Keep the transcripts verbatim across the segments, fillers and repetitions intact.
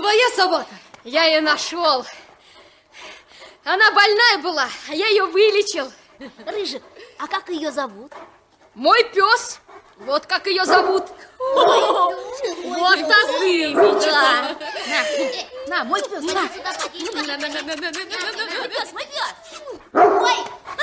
Твоя собака? Я ее нашел. Она больная была, а я ее вылечил. Рыжик, а как ее зовут? Мой пес. Вот как ее зовут. Ой, вот так ты, Мичка. На, на, мой пес, на. Мой пес, мой пес. Ой.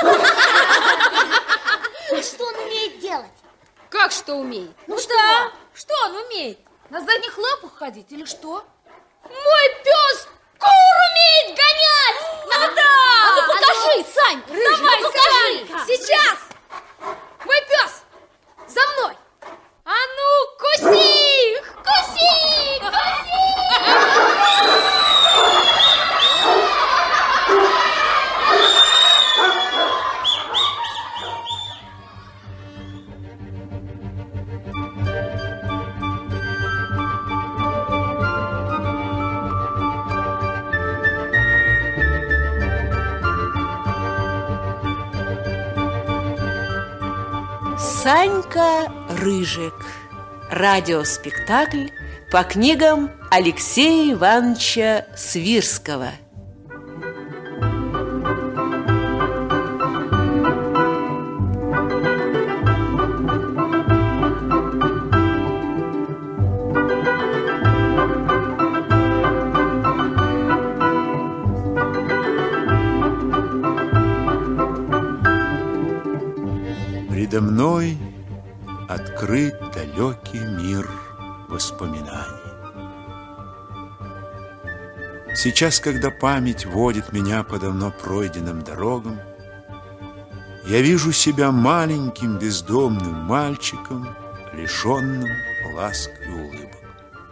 Что он умеет делать? Как что умеет? Ну что? Что он умеет? На задних лапах ходить или что? Мой пес кур умеет гонять! Ну да! А ну покажи, Сань! Рыжий, давай, ну покажи! Сейчас! Мой пес! За мной! А ну, куси! Куси! Куси! Санька Рыжик. Радиоспектакль по книгам Алексея Ивановича Свирского. Предо мной открыт далекий мир воспоминаний. Сейчас, когда память водит меня по давно пройденным дорогам, я вижу себя маленьким бездомным мальчиком, лишенным ласк и улыбок.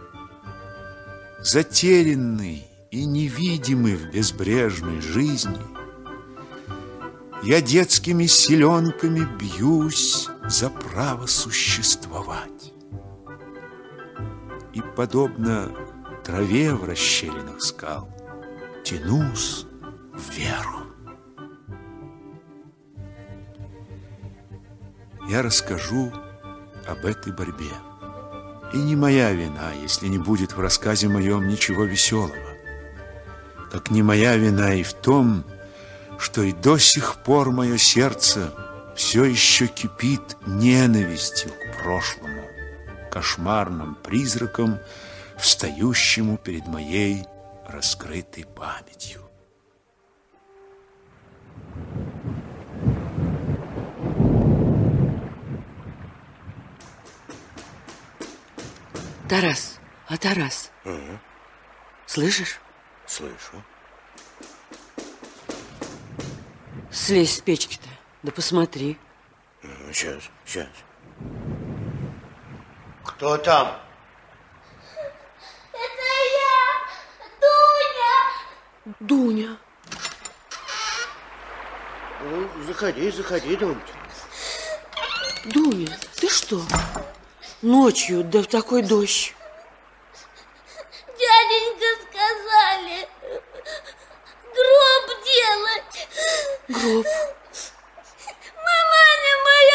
Затерянный и невидимый в безбрежной жизни, я детскими силенками бьюсь за право существовать. И, подобно траве в расщелинах скал, тянусь вверх. Я расскажу об этой борьбе. И не моя вина, если не будет в рассказе моем ничего веселого. Как не моя вина и в том, что и до сих пор мое сердце все еще кипит ненавистью к прошлому, кошмарным призракам, встающему перед моей раскрытой памятью. Тарас, а Тарас, Ага. слышишь? Слышу. Слезь с печки-то, да посмотри. Сейчас, сейчас. Кто там? Это я, Дуня. Дуня. Ну, заходи, заходи, Дунь. Дуня, ты что? Ночью, да в такой дождь. Дяденька сказали гроб делать. Гроб. Маманя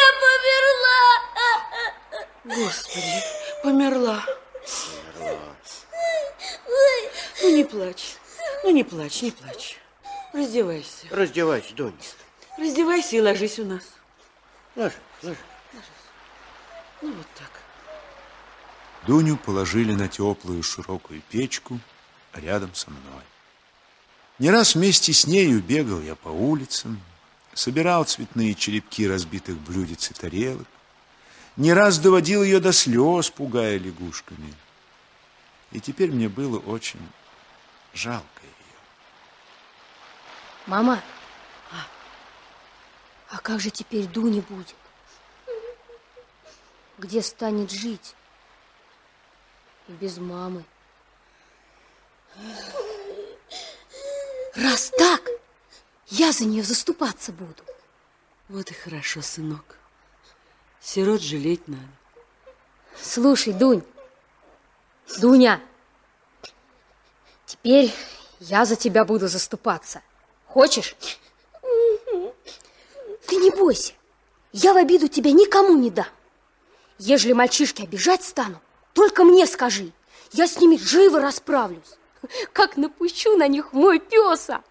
моя померла. Господи, померла. Померла. Ой. Ну не плачь, ну не плачь, не плачь. Раздевайся. Раздевайся, Дунь. Раздевайся и ложись у нас. Ложись, ложись. Ну вот так. Дуню положили на теплую широкую печку рядом со мной. Не раз вместе с нею бегал я по улицам, собирал цветные черепки разбитых блюдец и тарелок, не раз доводил ее до слез, пугая лягушками. И теперь мне было очень жалко ее. Мама, а, а как же теперь Дуня будет? Где станет жить? И без мамы. Раз так, я за нее заступаться буду. Вот и хорошо, сынок. Сирот жалеть надо. Слушай, Дунь, Дуня, теперь я за тебя буду заступаться. Хочешь? Ты не бойся, я в обиду тебя никому не дам. Ежели мальчишки обижать станут, только мне скажи, я с ними живо расправлюсь. как напущу на них мой пёса.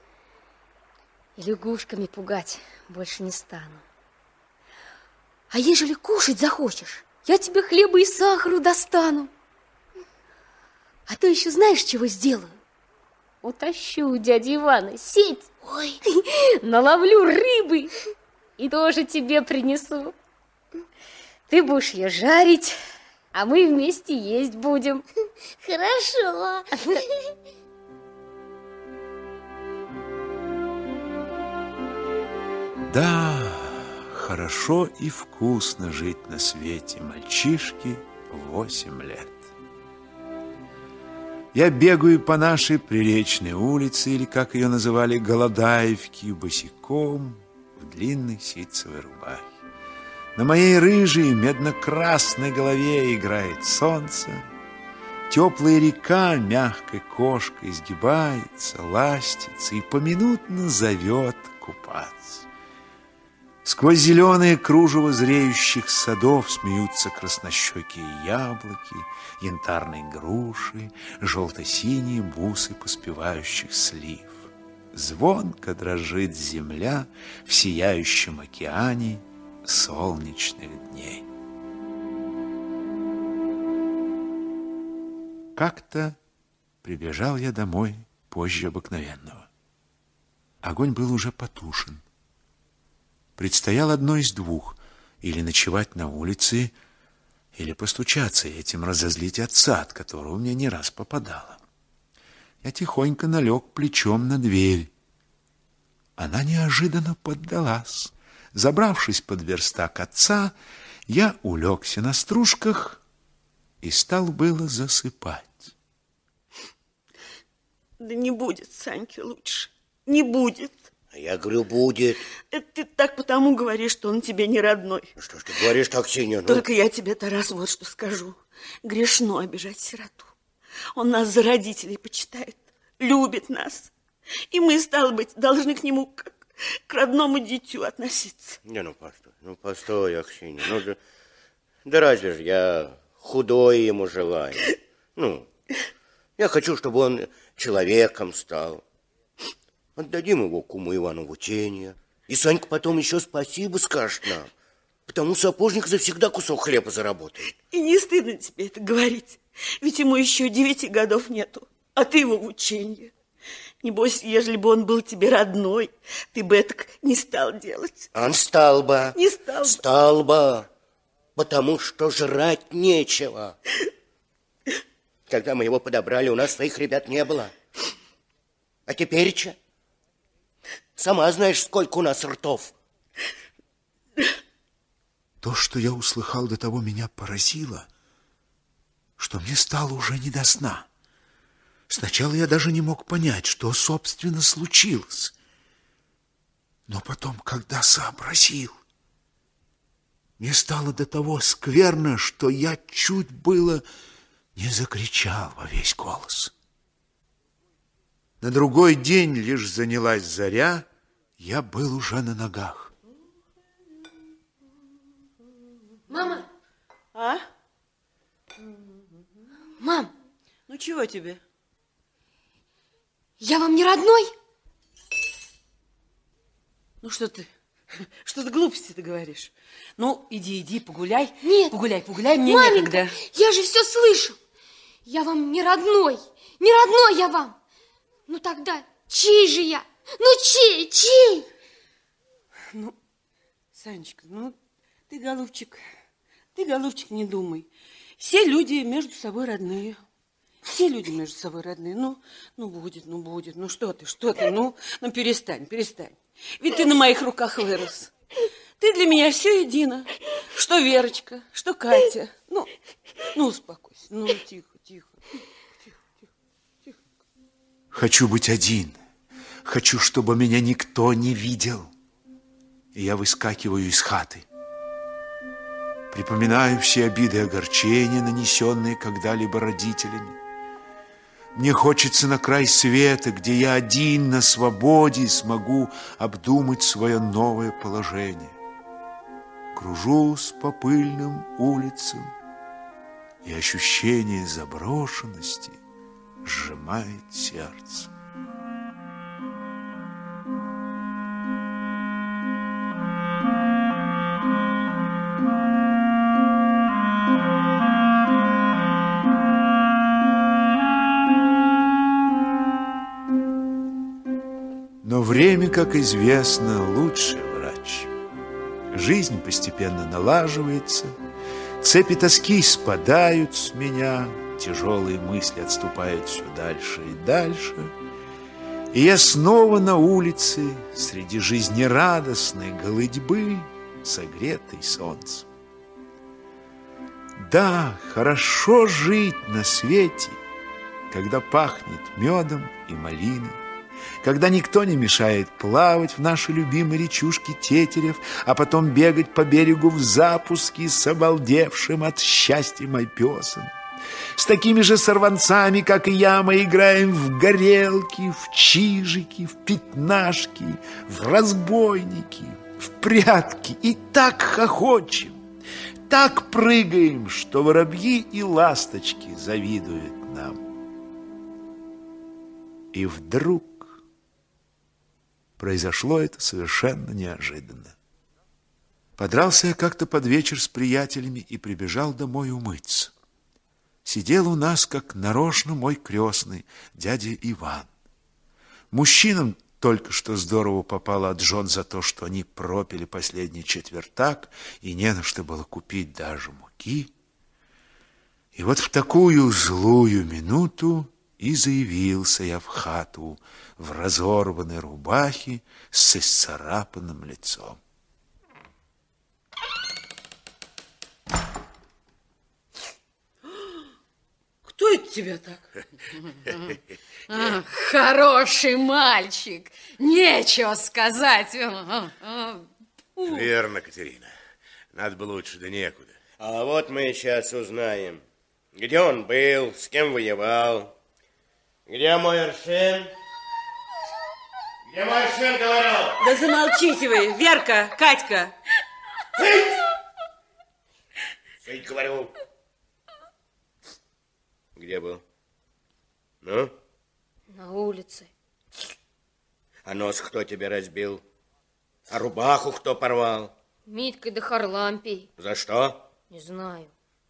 И лягушками пугать больше не стану. А ежели кушать захочешь, я тебе хлеба и сахару достану. А то еще знаешь, чего сделаю? Утащу у дяди Ивана сеть. Ой, Наловлю рыбы и тоже тебе принесу. Ты будешь ее жарить, а мы вместе есть будем. хорошо. Да, хорошо и вкусно жить на свете мальчишке восемь лет. Я бегаю по нашей Приречной улице, или, как ее называли, Голодаевки, босиком в длинной ситцевой рубахе. На моей рыжей медно-красной голове играет солнце. Теплая река мягкой кошкой изгибается, ластится и поминутно зовет купаться. Сквозь зеленые кружево зреющих садов смеются краснощекие яблоки, янтарные груши, желто-синие бусы поспевающих слив. Звонко дрожит земля в сияющем океане солнечных дней. Как-то прибежал я домой позже обыкновенного. Огонь был уже потушен. Предстояло одно из двух: или ночевать на улице, или постучаться и этим разозлить отца, от которого мне не раз попадало. Я тихонько налег плечом на дверь. Она неожиданно поддалась. Забравшись под верстак отца, я улегся на стружках и стал было засыпать. Да не будет Саньки лучше, не будет. А я говорю, будет. Это ты так потому говоришь, что он тебе не родной. Что ж ты говоришь так, Сеня? Ну? Только я тебе, Тарас, вот что скажу. Грешно обижать сироту. Он нас за родителей почитает, любит нас. И мы, стало быть, должны к нему как к родному дитю относиться. Не, ну постой, ну постой, Аксинья. Ну, да, да разве же я худой ему желаю? Ну, я хочу, чтобы он человеком стал. Отдадим его куму Ивану в учение. И Санька потом еще спасибо скажет нам. Потому сапожник завсегда кусок хлеба заработает. И не стыдно тебе это говорить. Ведь ему еще девяти годов нету, а ты его в учении. Небось, ежели бы он был тебе родной, ты бы это не стал делать. Он стал бы. Не стал бы. Стал бы. Потому что жрать нечего. Когда мы его подобрали, у нас своих ребят не было. А теперь че? Сама знаешь, сколько у нас ртов. То, что я услыхал до того, меня поразило, что мне стало уже не до сна. Сначала я даже не мог понять, что, собственно, случилось. Но потом, когда сообразил, мне стало до того скверно, что я чуть было не закричал во весь голос. На другой день лишь занялась заря, я был уже на ногах. Мама! А? Мам! Ну, чего тебе? Я вам не родной? Ну, что ты? Что ты глупости ты говоришь? Ну, иди, иди, погуляй. Нет. Погуляй, погуляй, мне Маменька, некогда. я же все слышу. Я вам не родной. Не родной я вам. Ну, тогда чей же я? Ну, чей, чей? Ну, Санечка, ну, ты, голубчик, ты, голубчик, не думай. Все люди между собой родные. Все люди между собой родные. Ну, ну будет, ну будет. Ну что ты, что ты? Ну, ну перестань, перестань. Ведь ты на моих руках вырос. Ты для меня все едино. Что Верочка, что Катя. Ну, ну успокойся. Ну, тихо, тихо, тихо, тихо, тихо. Хочу быть один. Хочу, чтобы меня никто не видел. И я выскакиваю из хаты. Припоминаю все обиды и огорчения, нанесенные когда-либо родителями. Мне хочется на край света, где я один на свободе смогу обдумать свое новое положение. Кружусь по пыльным улицам, и ощущение заброшенности сжимает сердце. Но время, как известно, лучший врач. Жизнь постепенно налаживается, цепи тоски спадают с меня, тяжелые мысли отступают все дальше и дальше, и я снова на улице, среди жизнерадостной голытьбы, согретой солнцем. Да, хорошо жить на свете, когда пахнет медом и малиной, когда никто не мешает плавать в нашей любимой речушке Тетерев, а потом бегать по берегу в запуске с обалдевшим от счастья майпёсом. С такими же сорванцами, как и я, мы играем в горелки, в чижики, в пятнашки, в разбойники, в прятки и так хохочем, так прыгаем, что воробьи и ласточки завидуют нам. И вдруг произошло это совершенно неожиданно. Подрался я как-то под вечер с приятелями и прибежал домой умыться. Сидел у нас, как нарочно, мой крестный, дядя Иван. Мужчинам только что здорово попало от жен за то, что они пропили последний четвертак, и не на что было купить даже муки. И вот в такую злую минуту и заявился я в хату в разорванной рубахе с исцарапанным лицом. Кто это тебя так? А, хороший мальчик, нечего сказать. Верно, Катерина. Надо бы лучше, да некуда. А вот мы сейчас узнаем, где он был, с кем воевал. Где мой Аршин? Где мой Аршин, говорю? Да замолчите вы, Верка, Катька. Цыть! Цыть, говорю. Где был? Ну? На улице. А нос кто тебе разбил? А рубаху кто порвал? Миткой да Харлампией. За что? Не знаю.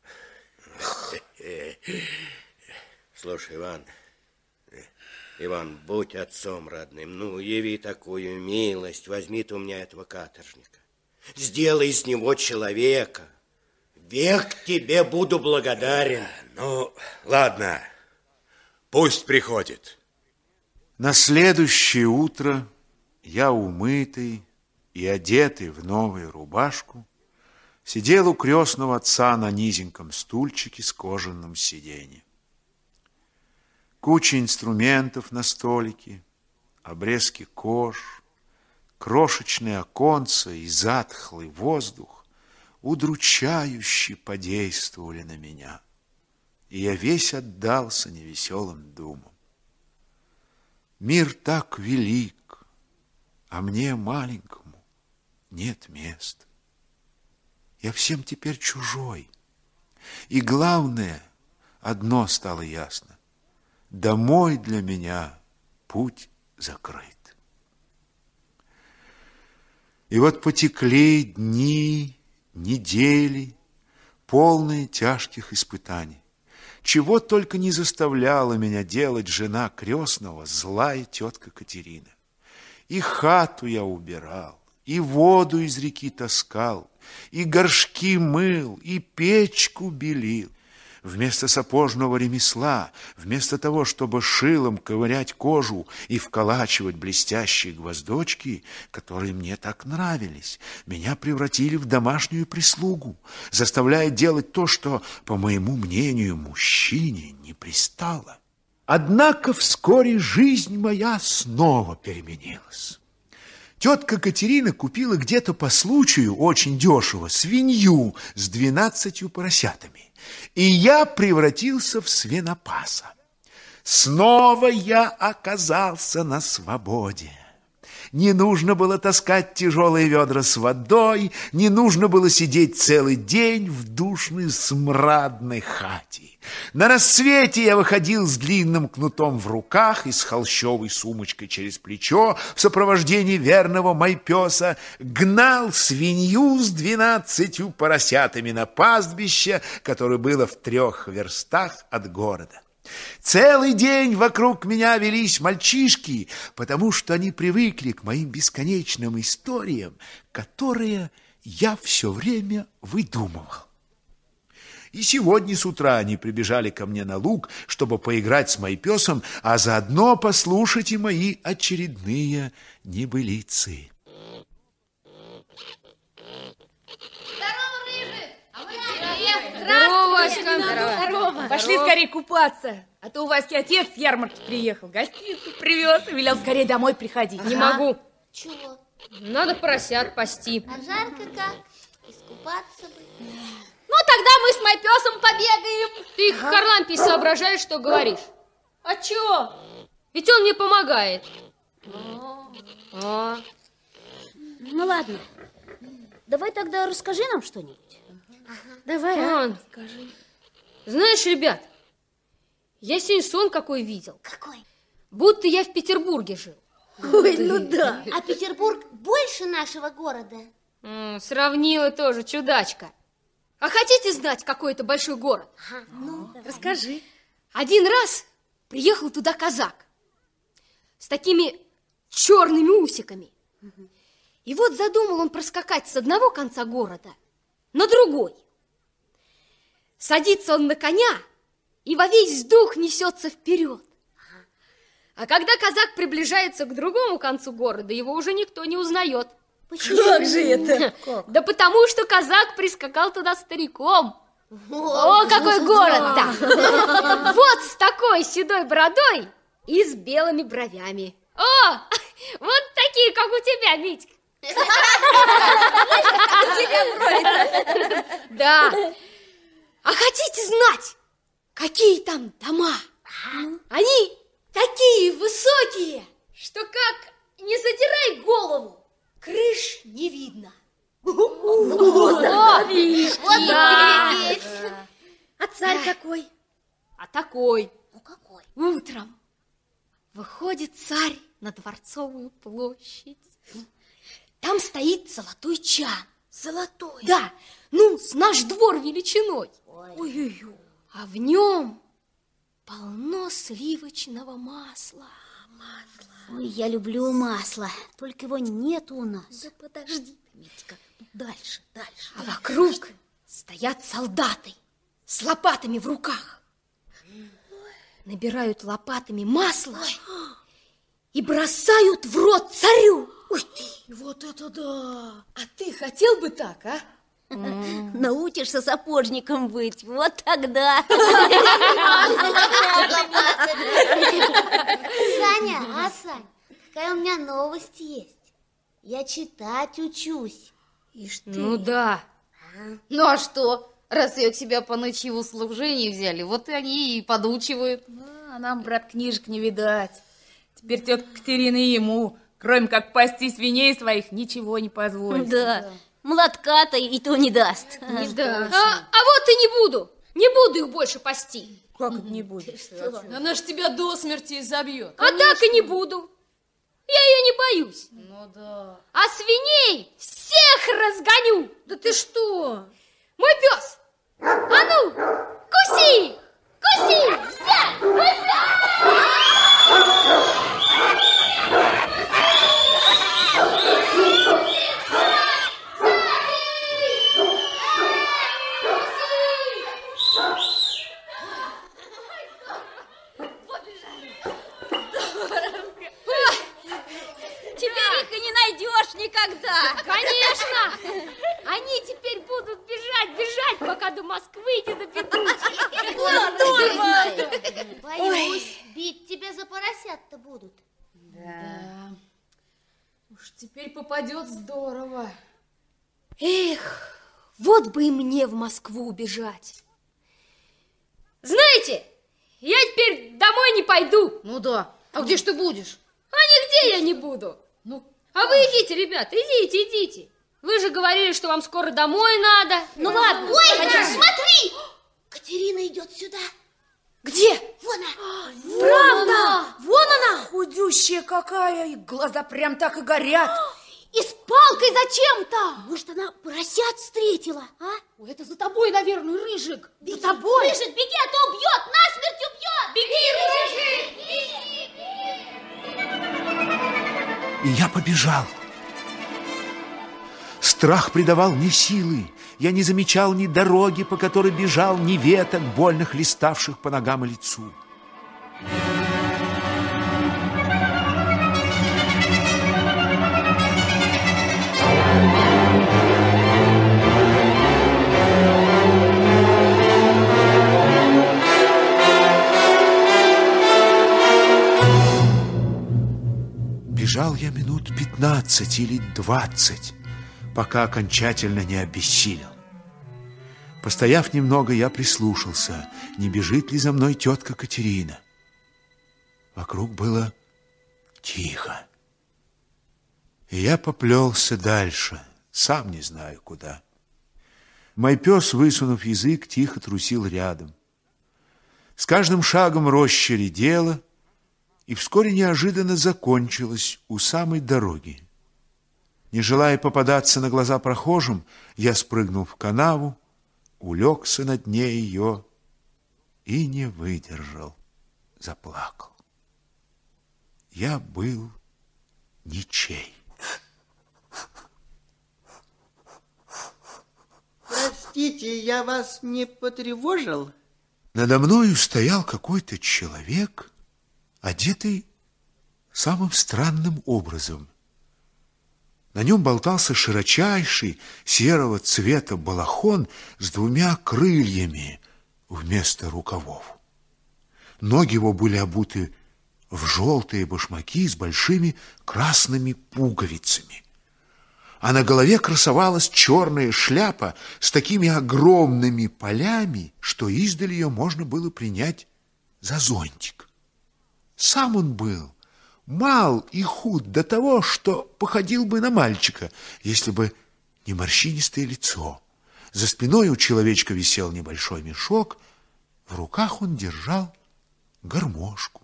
Слушай, Иван, Иван, будь отцом родным, ну, яви такую милость, возьми ты у меня этого каторжника, сделай из него человека, век тебе буду благодарен. Ну, ладно, пусть приходит. На следующее утро я, умытый и одетый в новую рубашку, сидел у крестного отца на низеньком стульчике с кожаным сиденьем. Куча инструментов на столике, обрезки кож, крошечные оконца и затхлый воздух удручающе подействовали на меня, и я весь отдался невеселым думам. Мир так велик, а мне, маленькому, нет места. Я всем теперь чужой, и главное, одно стало ясно: домой для меня путь закрыт. И вот потекли дни, недели, полные тяжких испытаний. Чего только не заставляла меня делать жена крестного, злая тетка Катерина. И хату я убирал, и воду из реки таскал, и горшки мыл, и печку белил. Вместо сапожного ремесла, вместо того, чтобы шилом ковырять кожу и вколачивать блестящие гвоздочки, которые мне так нравились, меня превратили в домашнюю прислугу, заставляя делать то, что, по моему мнению, мужчине не пристало. Однако вскоре жизнь моя снова переменилась. Тетка Катерина купила где-то по случаю очень дешево свинью с двенадцатью поросятами. И я превратился в свинопаса. Снова я оказался на свободе. Не нужно было таскать тяжелые ведра с водой, не нужно было сидеть целый день в душной смрадной хате. На рассвете я выходил с длинным кнутом в руках и с холщовой сумочкой через плечо в сопровождении верного майпёса, гнал свинью с двенадцатью поросятами на пастбище, которое было в трех верстах от города. Целый день вокруг меня велись мальчишки, потому что они привыкли к моим бесконечным историям, которые я все время выдумывал. И сегодня с утра они прибежали ко мне на луг, чтобы поиграть с майпёсом, а заодно послушать и мои очередные небылицы. Здорово, Васька. Здорово. Пошли скорее купаться, а то у Васьки отец с ярмарки приехал, гостинцы привез и велел скорее домой приходить. Не могу. Чего? Надо поросят пасти. А жарко как? Искупаться бы. Ну, тогда мы с майпёсом побегаем. Ты, Харлампий, соображаешь, что говоришь? А чё? Ведь он мне помогает. А. Ну ладно. Давай тогда расскажи нам что-нибудь. Давай, а. Скажи. Знаешь, ребят, я сегодня сон какой видел. Какой? Будто я в Петербурге жил. Ой, ну да. А Петербург больше нашего города? М, сравнила тоже, чудачка. А хотите знать, какой это большой город? Ага, ну, Расскажи. Один раз приехал туда казак с такими черными усиками. И вот задумал он проскакать с одного конца города на другой. Садится он на коня и во весь дух несется вперед. А когда казак приближается к другому концу города, его уже никто не узнает. Почему? Как же это? Да потому что казак прискакал туда стариком. О, какой город-то! Вот с такой седой бородой и с белыми бровями. О, вот такие, как у тебя, Митька. Да. А хотите знать, какие там дома? Они такие высокие, что как не задирай голову, крыш не видно. Вот Да. и А царь какой? А такой. Ну какой? Утром выходит царь на Дворцовую площадь. Там стоит золотой чан. Золотой. Да, ну, с наш двор величиной. Ой-ой-ой. А в нем полно сливочного масла. Ой, я люблю масло, только его нет у нас. Да подожди, Митька, дальше, дальше. а вокруг стоят солдаты с лопатами в руках. Набирают лопатами масло и бросают в рот царю. Ой ты, вот это да! А ты хотел бы так, а? Научишься сапожником быть, вот тогда. Саня, а, Сань, какая у меня новость есть. Я читать учусь. Ишь ты. Ну да. Ну а что? Раз ее к себе по ночи в услужение взяли, вот они и подучивают. А нам, брат, книжек не видать. Теперь тетка Катерина и ему, кроме как пасти свиней своих, ничего не позволит. Да, молотка-то и то не даст. Не да. А, а вот и не буду. Не буду их больше пасти. Как это не будет? Она ж тебя до смерти изобьет. А так и не буду. Я ее не боюсь. Ну да. А свиней всех разгоню. Да ты что? Мой пес. А ну, куси! Куси! Взять! Мой пес! Теперь их и не найдешь никогда. Конечно! Они теперь будут бежать, бежать, пока до Москвы не добегут. Боюсь, бить тебя за поросят-то будут. Да. Уж теперь попадет здорово. Эх, вот бы и мне в Москву убежать. Знаете, я теперь домой не пойду. Ну да. А где ж ты будешь? А нигде я не буду. Ну, А вы идите, ребята, идите, идите. Вы же говорили, что вам скоро домой надо. Ну ладно. Ой, да, смотри! Катерина идет сюда. Где? Вон она. Правда? Вон она! Худющая какая, и глаза прям так и горят. И с палкой зачем-то? Может, она поросят встретила, а? Ой, это за тобой, наверное, Рыжик. Беги, за тобой. Рыжик, беги, а то убьет, насмерть убьет. Беги, Рыжик! И я побежал. Страх придавал мне силы. Я не замечал ни дороги, по которой бежал, ни веток, больно хлеставших по ногам и лицу. Бежал я минут пятнадцать или двадцать, пока окончательно не обессилел. Постояв немного, я прислушался, не бежит ли за мной тетка Катерина. Вокруг было тихо. И я поплелся дальше, сам не знаю куда. Мой пес, высунув язык, тихо трусил рядом. С каждым шагом роща редела, и вскоре неожиданно закончилась у самой дороги. Не желая попадаться на глаза прохожим, я спрыгнул в канаву, улегся на дне ее и не выдержал, заплакал. Я был ничей. Простите, я вас не потревожил? Надо мною стоял какой-то человек, одетый самым странным образом. На нем болтался широчайший серого цвета балахон с двумя крыльями вместо рукавов. Ноги его были обуты в желтые башмаки с большими красными пуговицами. А на голове красовалась черная шляпа с такими огромными полями, что издали ее можно было принять за зонтик. Сам он был мал и худ до того, что походил бы на мальчика, если бы не морщинистое лицо. За спиной у человечка висел небольшой мешок, в руках он держал гармошку.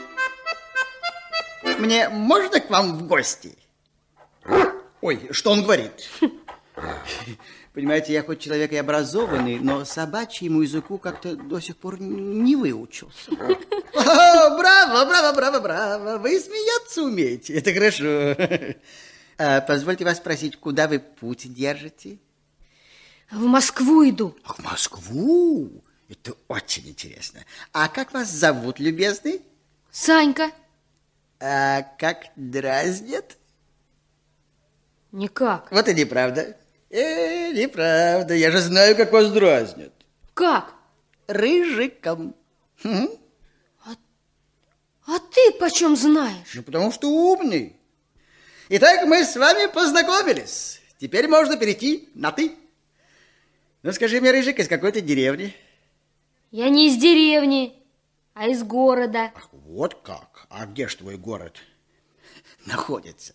Мне можно к вам в гости? Ой, что он говорит? Понимаете, я хоть человек и образованный, но собачьему языку как-то до сих пор не выучился. О, браво, браво, браво, браво. Вы смеяться умеете. Это хорошо. А, позвольте вас спросить, куда вы путь держите? В Москву иду. В Москву? Это очень интересно. А как вас зовут, любезный? Санька. А как дразнят? Никак. Вот и неправда. Э, неправда. Я же знаю, как вас дразнят. Как? Рыжиком. Хм? А, а ты почем знаешь? Ну, потому что умный. Итак, мы с вами познакомились. Теперь можно перейти на «ты». Ну, скажи мне, Рыжик, из какой ты деревни? Я не из деревни, а из города. Ах, вот как? А где ж твой город находится?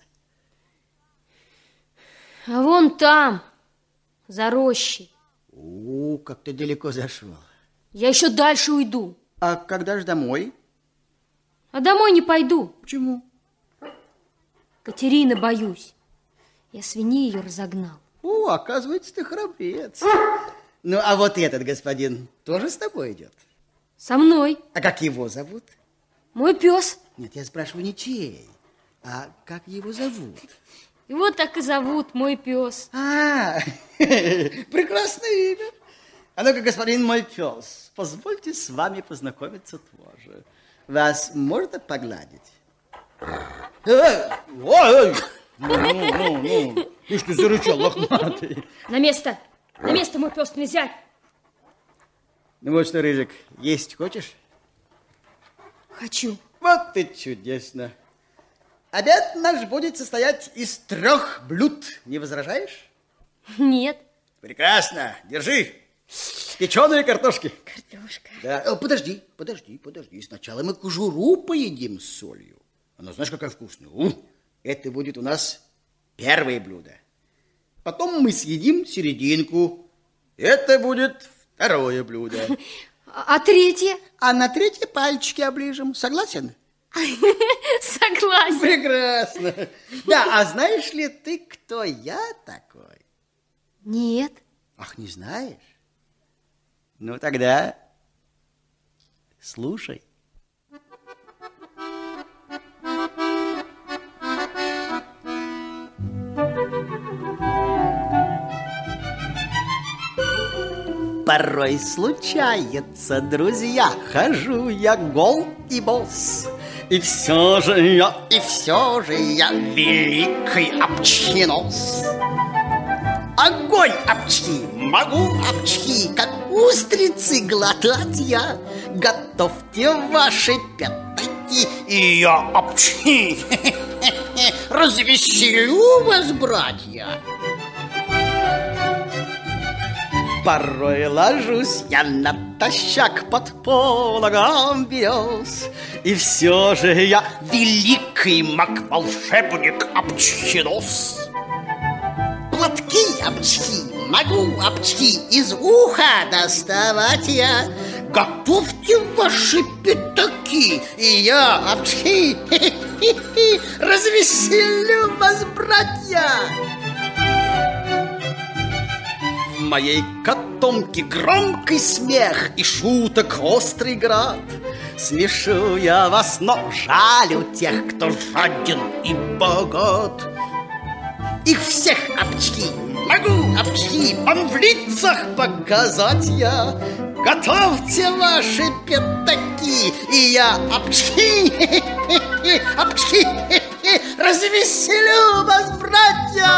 А вон там, за рощей. О, как ты далеко зашел. Я еще дальше уйду. А когда же домой? А домой не пойду. Почему? Катерины боюсь. Я свиней ее разогнал. О, оказывается, ты храбрец. Ну, а вот этот господин тоже с тобой идет? Со мной. А как его зовут? Мой пес. Нет, я спрашиваю не чей, а как его зовут? Его так и зовут, мой пес. А, прекрасное имя. А ну-ка, господин мой пес, позвольте с вами познакомиться тоже. Вас можно погладить? Эй, ой, ну, ну, ну, ты что зарычал, лохматый? На место, на место, мой пес, нельзя. Ну вот что, Рыжик, есть хочешь? Хочу. Вот и чудесно. Обед наш будет состоять из трех блюд. Не возражаешь? Нет. Прекрасно. Держи. Печеные картошки. Картошка. Да. О, подожди, подожди, подожди. Сначала мы кожуру поедим с солью. Она знаешь, какая вкусная. У, Это будет у нас первое блюдо. Потом мы съедим серединку. Это будет второе блюдо. А третье? А на третье пальчики оближем. Согласен? Согласен. Прекрасно. Да, а знаешь ли ты, кто я такой? Нет. Ах, не знаешь? Ну, тогда слушай. Порой случается, друзья, хожу я гол и босс. И все же я, и все же я великий обчинос. Огонь обчхи, могу обчхи, как устрицы глотать я. Готовьте ваши пятаки, и я обчхи. Развеселю вас, братья. Порой ложусь я натощак под пологом берез, и все же я великий маг-волшебник обчхинос. Платки обчхи, могу обчхи из уха доставать я. Готовьте ваши пятаки, и я обчхи развеселю вас, братья. В моей котомке громкий смех и шуток острый град. Смешу я вас, но жалю тех, кто жаден и богат. Их всех обчхи, могу обчхи вам в лицах показать я. Готовьте ваши пятаки, и я обчхи, обчхи, развеселю вас, братья.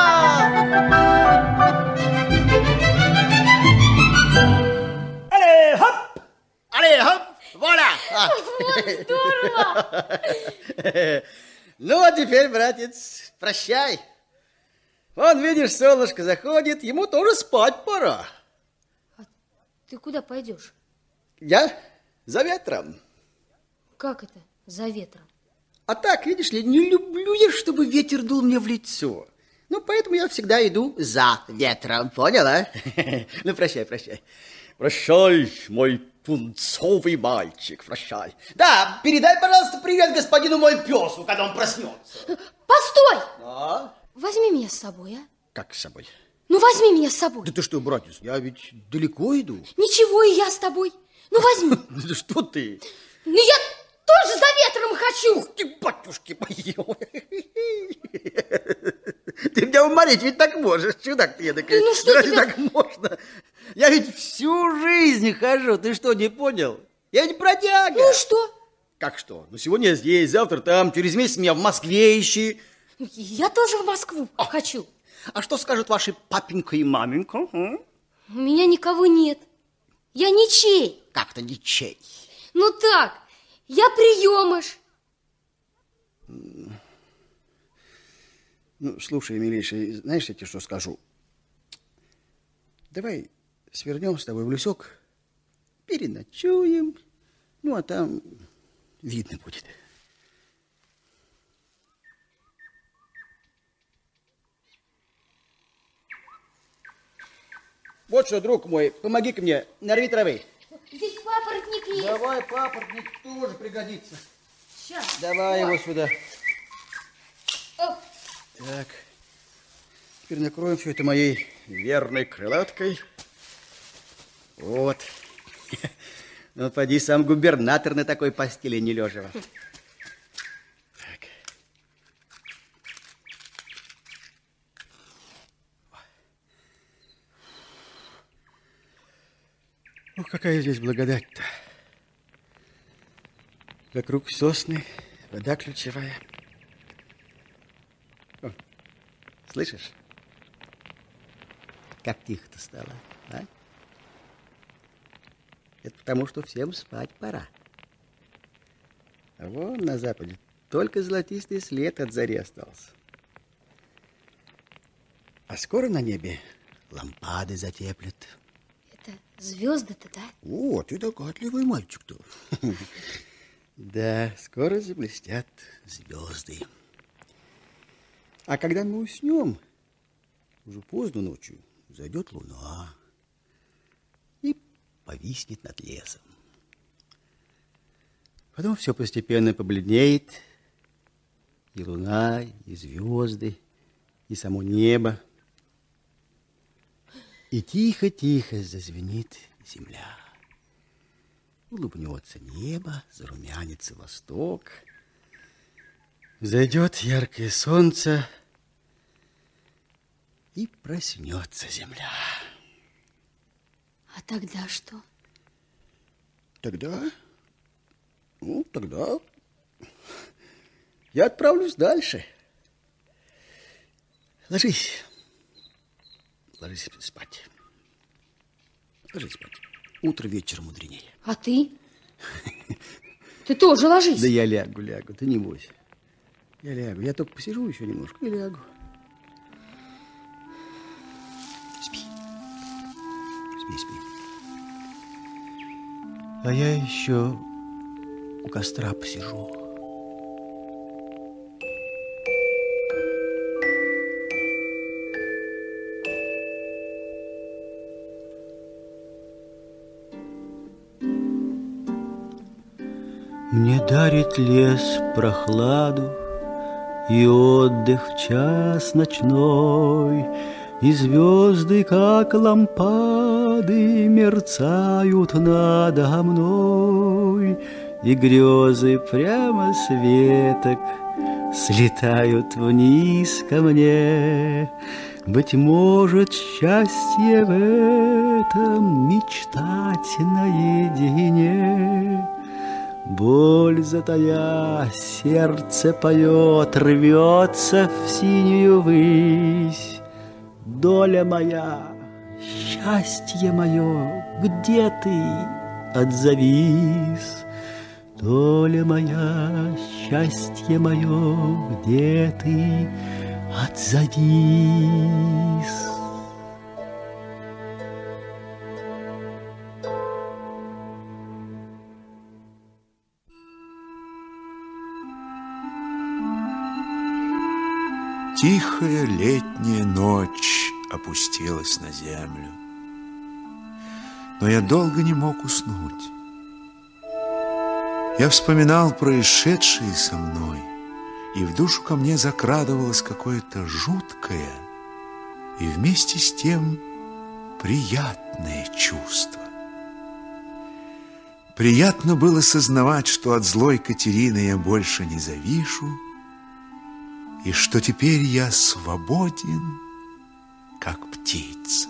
Але, хоп! Але, хоп! Вуаля! Вот здорово! Ну, а теперь, братец, прощай. Вон, видишь, солнышко заходит, ему тоже спать пора. А ты куда пойдешь? Я за ветром. Как это за ветром? А так, видишь ли, не люблю я, чтобы ветер дул мне в лицо. Ну, поэтому я всегда иду за ветром, поняла? Ну, прощай, прощай. Прощай, мой пунцовый мальчик, прощай. Да, передай, пожалуйста, привет господину мой песу, когда он проснется. Постой! А? Возьми меня с собой, а? Как с собой? Ну, возьми меня с собой. Да ты что, братец, я ведь далеко иду. Ничего, и я с тобой. Ну, возьми. Да что ты? Ну, я тоже за ветром хочу. Ух ты, батюшки мои. Ты меня уморить ведь так можешь, чудак ты эдакой. Ну, что разве тебя... так можно? Я ведь всю жизнь хожу, ты что, не понял? Я ведь бродяга. Ну, что? Как что? Ну, сегодня я здесь, завтра там, через месяц меня в Москве ищи. Я тоже в Москву О. хочу. А что скажут ваши папенька и маменька? А? У меня никого нет. Я ничей. Как-то ничей. Ну так, я приемыш. Ну, слушай, милейший, знаешь, я тебе что скажу? Давай свернем с тобой в лесок, переночуем, ну, а там видно будет. Вот что, друг мой, помоги-ка мне, нарви травы. Здесь папоротник есть. Давай, папоротник тоже пригодится. Сейчас. Давай О. его сюда. О. Так, теперь накроем все это моей верной крылаткой. Вот. Ну, поди, сам губернатор на такой постели не лежал. Так. Ох, какая здесь благодать-то. Вокруг сосны, вода ключевая. О, слышишь? Как тихо-то стало, а? Это потому, что всем спать пора. А вон на западе только золотистый след от зари остался. А скоро на небе лампады затеплят. Это звезды-то, да? О, ты догадливый мальчик-то. Да, скоро заблестят звезды. А когда мы уснем, уже поздно ночью, зайдет луна и повиснет над лесом. Потом все постепенно побледнеет, и луна, и звезды, и само небо. И тихо-тихо зазвенит земля. Улыбнется небо, зарумянится восток. Зайдет яркое солнце, и проснется земля. А тогда что? Тогда, ну, тогда я отправлюсь дальше. Ложись. Ложись спать. Ложись спать. Утро вечер мудренее. А ты? Ты тоже ложись. Да я лягу, лягу, ты не бойся. Я лягу. Я только посижу еще немножко и лягу. Спи. Спи, спи. А я еще у костра посижу. Мне дарит лес прохладу и отдых в час ночной, и звезды, как лампады, мерцают надо мной, и грезы прямо с веток слетают вниз ко мне. Быть может, счастье в этом мечтать наедине. Боль затая, сердце поет, рвется в синюю высь. Доля моя, счастье мое, где ты? Отзовись. Доля моя, счастье мое, где ты? Отзовись. Тихая летняя ночь опустилась на землю. Но я долго не мог уснуть. Я вспоминал происшедшее со мной, и в душу ко мне закрадывалось какое-то жуткое и вместе с тем приятное чувство. Приятно было сознавать, что от злой Катерины я больше не завишу, и что теперь я свободен, как птица.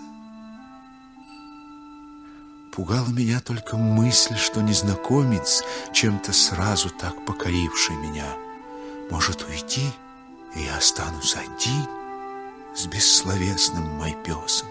Пугала меня только мысль, что незнакомец, чем-то сразу так покоривший меня, может уйти, и я останусь один с бессловесным Майпесом.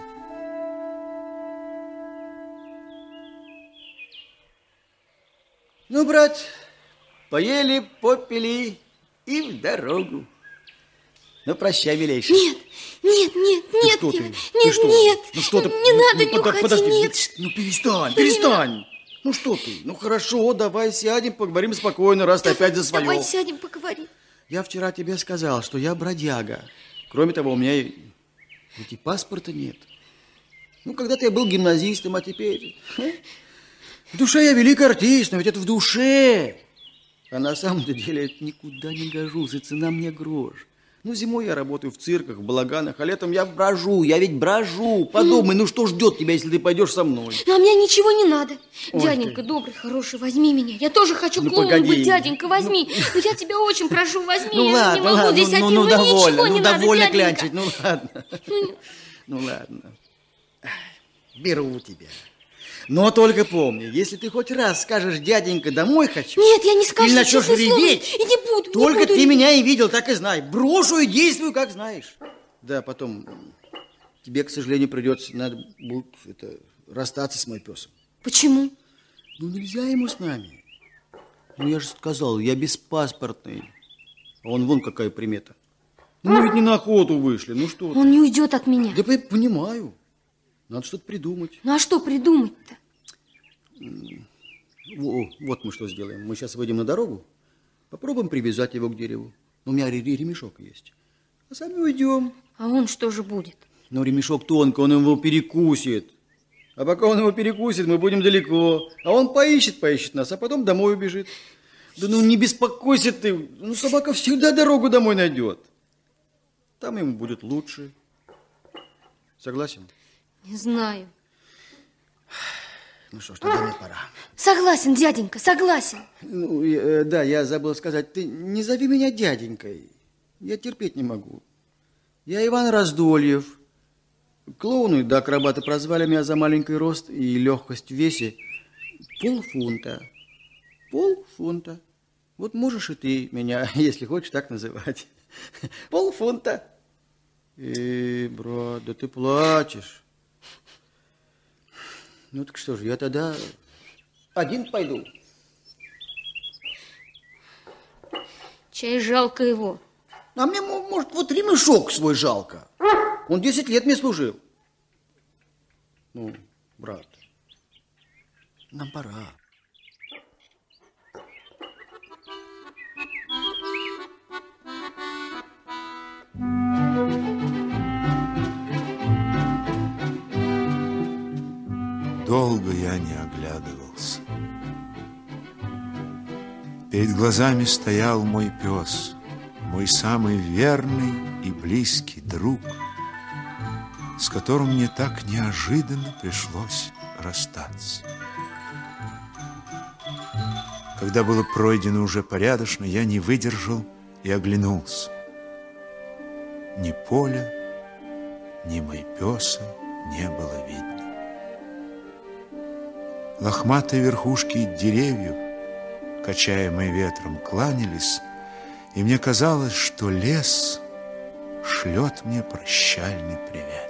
Ну, брат, поели, попили и в дорогу. Ну, прощай, милейший. Нет, нет, нет, нет, что я- ты? нет, Ты что? нет, Ну, что ты? не Ну, надо, ну, не под- уходи, подожди. нет. Ну, перестань, перестань. Ну, что ты? Ну, хорошо, давай сядем, поговорим спокойно, раз ты опять за свое. Давай сядем, поговорим. Я вчера тебе сказал, что я бродяга. Кроме того, у меня и, ведь и паспорта нет. Ну, когда-то я был гимназистом, а теперь... ха, В душе я великий артист, но ведь это в душе. А на самом-то деле я никуда не гожусь, и цена мне грош. Ну, зимой я работаю в цирках, в балаганах, а летом я брожу, я ведь брожу. Подумай, ну что ждет тебя, если ты пойдешь со мной? Ну, а мне ничего не надо. Ой, Дяденька, ты. добрый, хороший, возьми меня. Я тоже хочу Ну, клоуном погоди. быть, дяденька, возьми. Ну, я тебя очень прошу, возьми. Ну, я ладно, не могу ладно, здесь ну, один, ну, ну, довольно, ничего ну, не надо, довольно дяденька. клянчить, ну, ладно. Ну, ладно. Беру тебя. Но только помни, если ты хоть раз скажешь, дяденька, домой хочу... Нет, я не скажу, или начнешь честное слово, реветь, и не буду, не только буду ты реветь. меня и видел, так и знай. Брошу и действую, как знаешь. Да, потом тебе, к сожалению, придется, надо будет это, расстаться с Майпесом. Почему? Ну, нельзя ему с нами. Ну, я же сказал, я беспаспортный. А он вон какая примета. Ну, мы ведь не на охоту вышли, ну что ты. Он не уйдет от меня. Да я понимаю. Надо что-то придумать. Ну, а что придумать-то? Во, вот мы что сделаем. Мы сейчас выйдем на дорогу, попробуем привязать его к дереву. У меня ре- ремешок есть. а сами уйдем. А он что же будет? Ну, ремешок тонко, он его перекусит. А пока он его перекусит, мы будем далеко. А он поищет, поищет нас, а потом домой убежит. Да ну не беспокойся ты, ну собака всегда дорогу домой найдет. Там ему будет лучше. Согласен? Не знаю. Ну что ж, тогда мне пора. Согласен, дяденька, согласен. Ну, э, да, я забыл сказать, ты не зови меня дяденькой. Я терпеть не могу. Я Иван Раздольев. Клоуны да акробаты прозвали меня за маленький рост и легкость в весе полфунта. Полфунта. Вот можешь и ты меня, если хочешь, так называть. Полфунта. Эй, брат, да ты плачешь. Ну так что же, я тогда один пойду. Чай жалко его. А мне, может, вот ремешок свой жалко. Он десять лет мне служил. Ну, брат, нам пора. Долго я не оглядывался. Перед глазами стоял мой пес, мой самый верный и близкий друг, с которым мне так неожиданно пришлось расстаться. Когда было пройдено уже порядочно, я не выдержал и оглянулся. Ни поля, ни Майпеса не было видно. Лохматые верхушки деревьев, качаемые ветром, кланялись, и мне казалось, что лес шлет мне прощальный привет.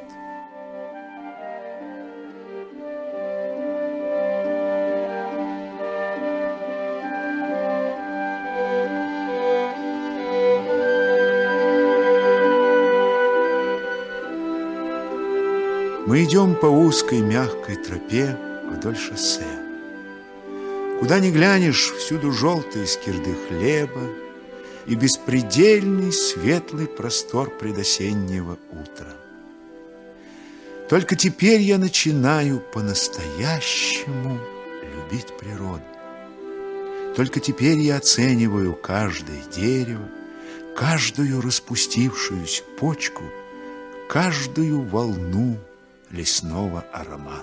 Мы идем по узкой мягкой тропе вдоль шоссе. Куда ни глянешь, всюду желтые скирды хлеба и беспредельный светлый простор предосеннего утра. Только теперь я начинаю по-настоящему любить природу. Только теперь я оцениваю каждое дерево, каждую распустившуюся почку, каждую волну лесного аромата.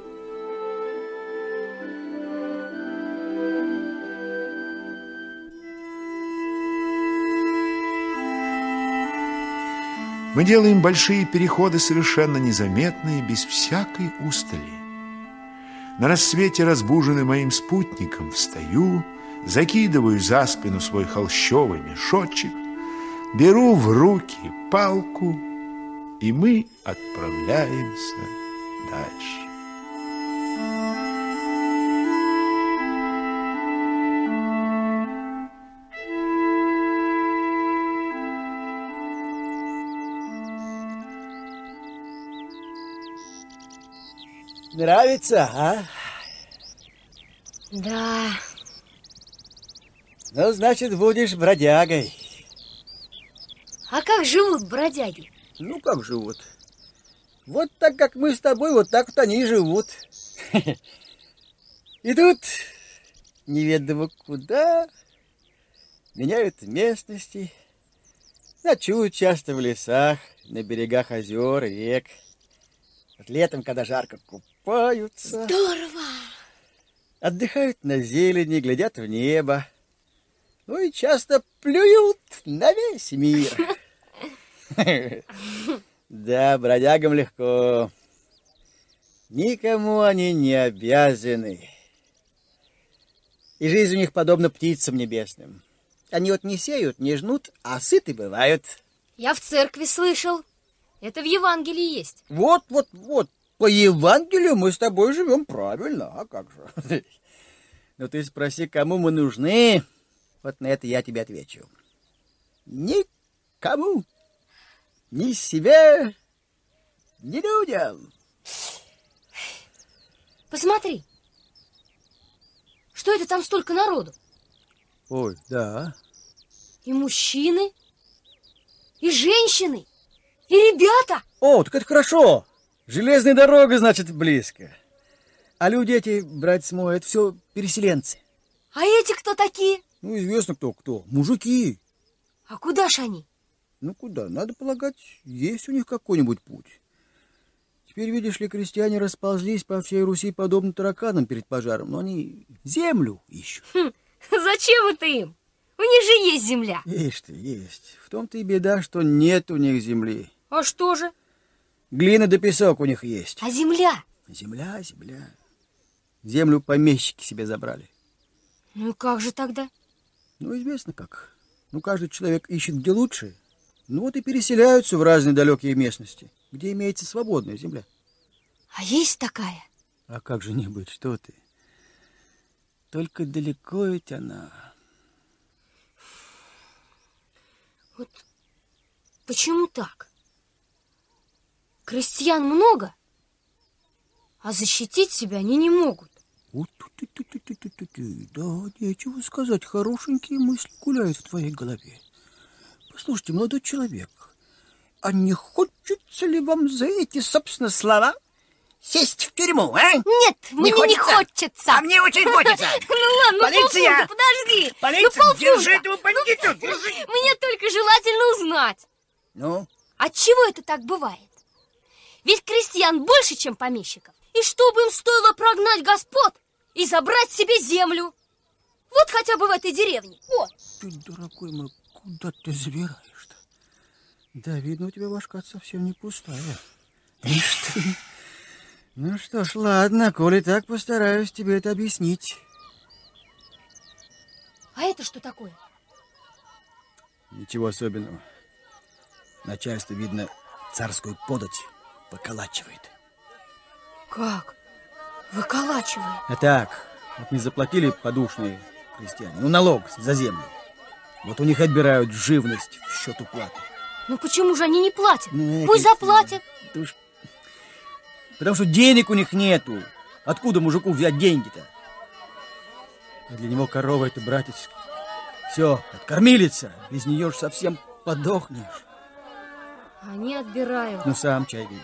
Мы делаем большие переходы совершенно незаметные, без всякой устали. На рассвете, разбуженный моим спутником, встаю, закидываю за спину свой холщовый мешочек, беру в руки палку, и мы отправляемся дальше. Нравится, а? Да. Ну, значит, будешь бродягой. А как живут бродяги? Ну, как живут? Вот так, как мы с тобой, вот так вот они и живут. Идут неведомо куда, меняют местности, ночуют часто в лесах, на берегах озер, рек. Вот летом, когда жарко, купаются. Здорово! Отдыхают на зелени, глядят в небо. Ну и часто плюют на весь мир. Да, бродягам легко. Никому они не обязаны. И жизнь у них подобна птицам небесным. Они вот не сеют, не жнут, а сыты бывают. Я в церкви слышал. Это в Евангелии есть. Вот, вот, вот. По Евангелию мы с тобой живем правильно. А как же? Ну ты спроси, кому мы нужны. Вот на это я тебе отвечу. Никому. Ни себе, ни людям. Посмотри. Что это там столько народу? Ой, да. И мужчины, и женщины, и ребята. О, так это хорошо. Железная дорога, значит, близко. А люди эти, братец мой, это все переселенцы. А эти кто такие? Ну, известно кто, кто. Мужики. А куда ж они? Ну, куда? Надо полагать, есть у них какой-нибудь путь. Теперь, видишь ли, крестьяне расползлись по всей Руси подобно тараканам перед пожаром, но они землю ищут. Хм, зачем это им? У них же есть земля. Есть ты, есть. В том-то и беда, что нет у них земли. А что же? Глина да песок у них есть. А земля? Земля, земля. Землю помещики себе забрали. Ну и как же тогда? Ну, известно как. Ну, каждый человек ищет где лучше. Ну, вот и переселяются в разные далекие местности, где имеется свободная земля. А есть такая? А как же не быть, что ты? Только далеко ведь она. Вот почему так? Крестьян много, а защитить себя они не могут. Да, нечего сказать, хорошенькие мысли гуляют в твоей голове. Послушайте, молодой человек, а не хочется ли вам за эти, собственно, слова сесть в тюрьму, а? Нет, мне не хочется. А мне очень хочется. Ну ладно, Полиция! полфунта, подожди. Полиция, ну, держи этого бандита, держи. Мне только желательно узнать. Ну? Отчего это так бывает? Ведь крестьян больше, чем помещиков. И чтобы им стоило прогнать господ и забрать себе землю. Вот хотя бы в этой деревне. Вот. Ты, дорогой мой, куда ты забираешь-то? Да, видно, у тебя башка совсем не пустая. Ишь ты. Ну что ж, ладно, коли так, постараюсь тебе это объяснить. А это что такое? Ничего особенного. Начальство, видно, царскую подать поколачивает. Как? Выколачивает? А так, вот не заплатили подушные крестьяне, ну налог за землю. Вот у них отбирают живность в счет уплаты. Ну почему же они не платят? Ну, пусть заплатят. Да уж... Потому что денег у них нету. Откуда мужику взять деньги-то? А для него корова это, братец, все, откормилица. Без нее ж совсем подохнешь. Они отбирают. Ну, сам чай видишь.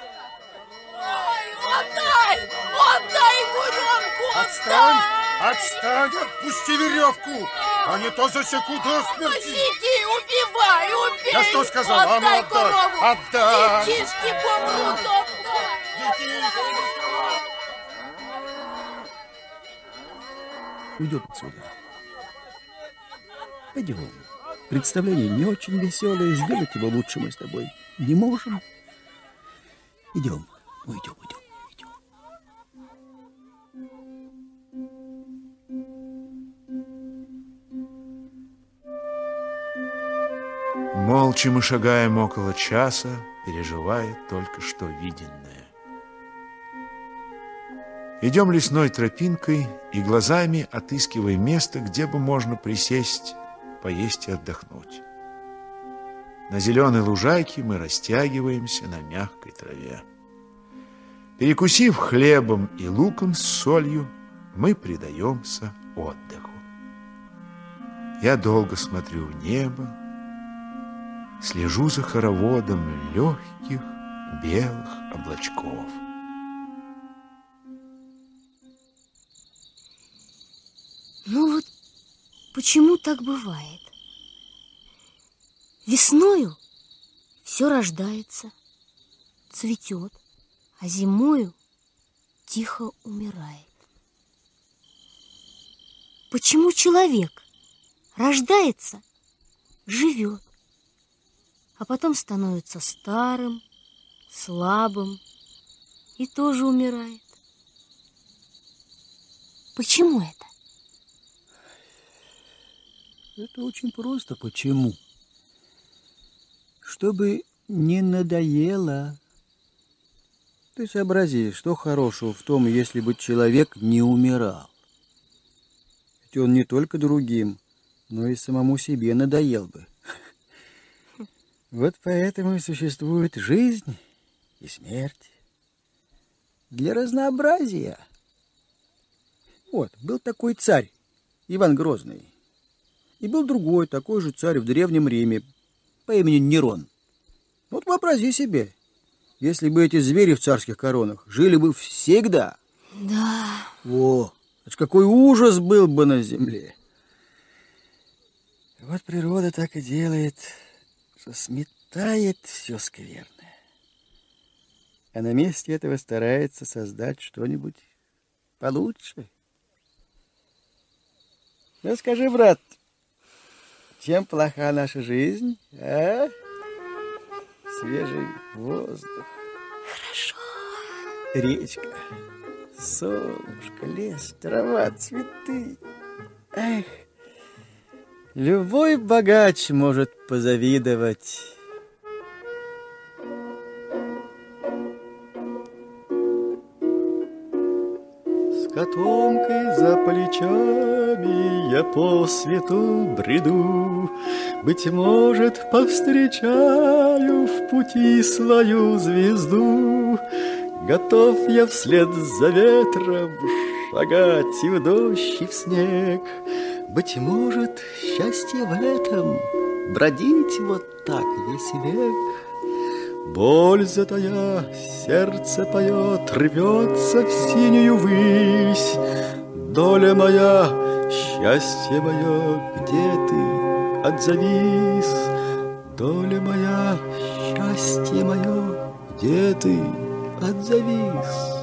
Ой, отдай! Отдай буренку! Отстань! Отстань! Отпусти веревку! А не то засеку до смерти! Посиди, убивай, убей! Я что сказал? А ну, Отдай отдай! корову! Отдай! Детишки помрут, отдай! Уйдем отсюда. Пойдем. Представление не очень веселое. Сделать его лучше мы с тобой не можем. Идем. Уйдем, уйдем, уйдем. Молча мы шагаем около часа, переживая только что виденное. Идем лесной тропинкой и глазами отыскивая место, где бы можно присесть, поесть и отдохнуть. На зеленой лужайке мы растягиваемся на мягкой траве. Перекусив хлебом и луком с солью, мы предаемся отдыху. Я долго смотрю в небо, слежу за хороводом легких белых облачков. Ну вот почему так бывает? Весною все рождается, цветет, а зимою тихо умирает. Почему человек рождается, живет, а потом становится старым, слабым и тоже умирает? Почему это? Это очень просто. Почему? Чтобы не надоело. Ты сообрази, что хорошего в том, если бы человек не умирал. Ведь он не только другим, но и самому себе надоел бы. Вот поэтому и существует жизнь и смерть. Для разнообразия. Вот, был такой царь, Иван Грозный. И был другой такой же царь в Древнем Риме, по имени Нерон. Вот вообрази себе, если бы эти звери в царских коронах жили бы всегда. Да. О, это ж какой ужас был бы на земле. Вот природа так и делает, что сметает все скверное. А на месте этого старается создать что-нибудь получше. Ну, скажи, брат, чем плоха наша жизнь, а? Свежий воздух. Хорошо. Речка, солнышко, лес, трава, цветы. Эх, любой богач может позавидовать. С котомкой за плечами я по свету бреду. Быть может, повстречаю в пути свою звезду. Готов я вслед за ветром шагать и в дождь, и в снег. Быть может, счастье в этом бродить вот так весь век. Боль затая, сердце поет, рвется в синюю высь. Доля моя, счастье мое, где ты, отзовись. Доля моя, счастье мое, где ты, отзовись.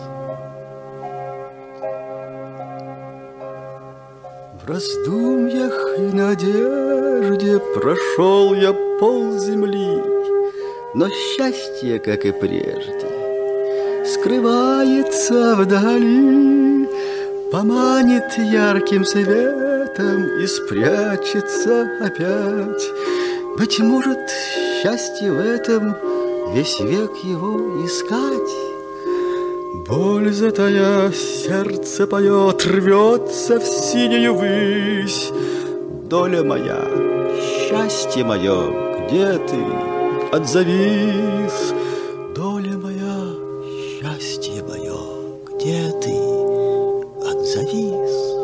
В раздумьях и надежде прошел я пол земли, но счастье, как и прежде, скрывается вдали, поманит ярким светом и спрячется опять. Быть может, счастье в этом весь век его искать. Боль затая, сердце поет, рвется в синюю высь. Доля моя, счастье мое, где ты, отзовись. Доля моя, счастье мое, где ты, отзовись.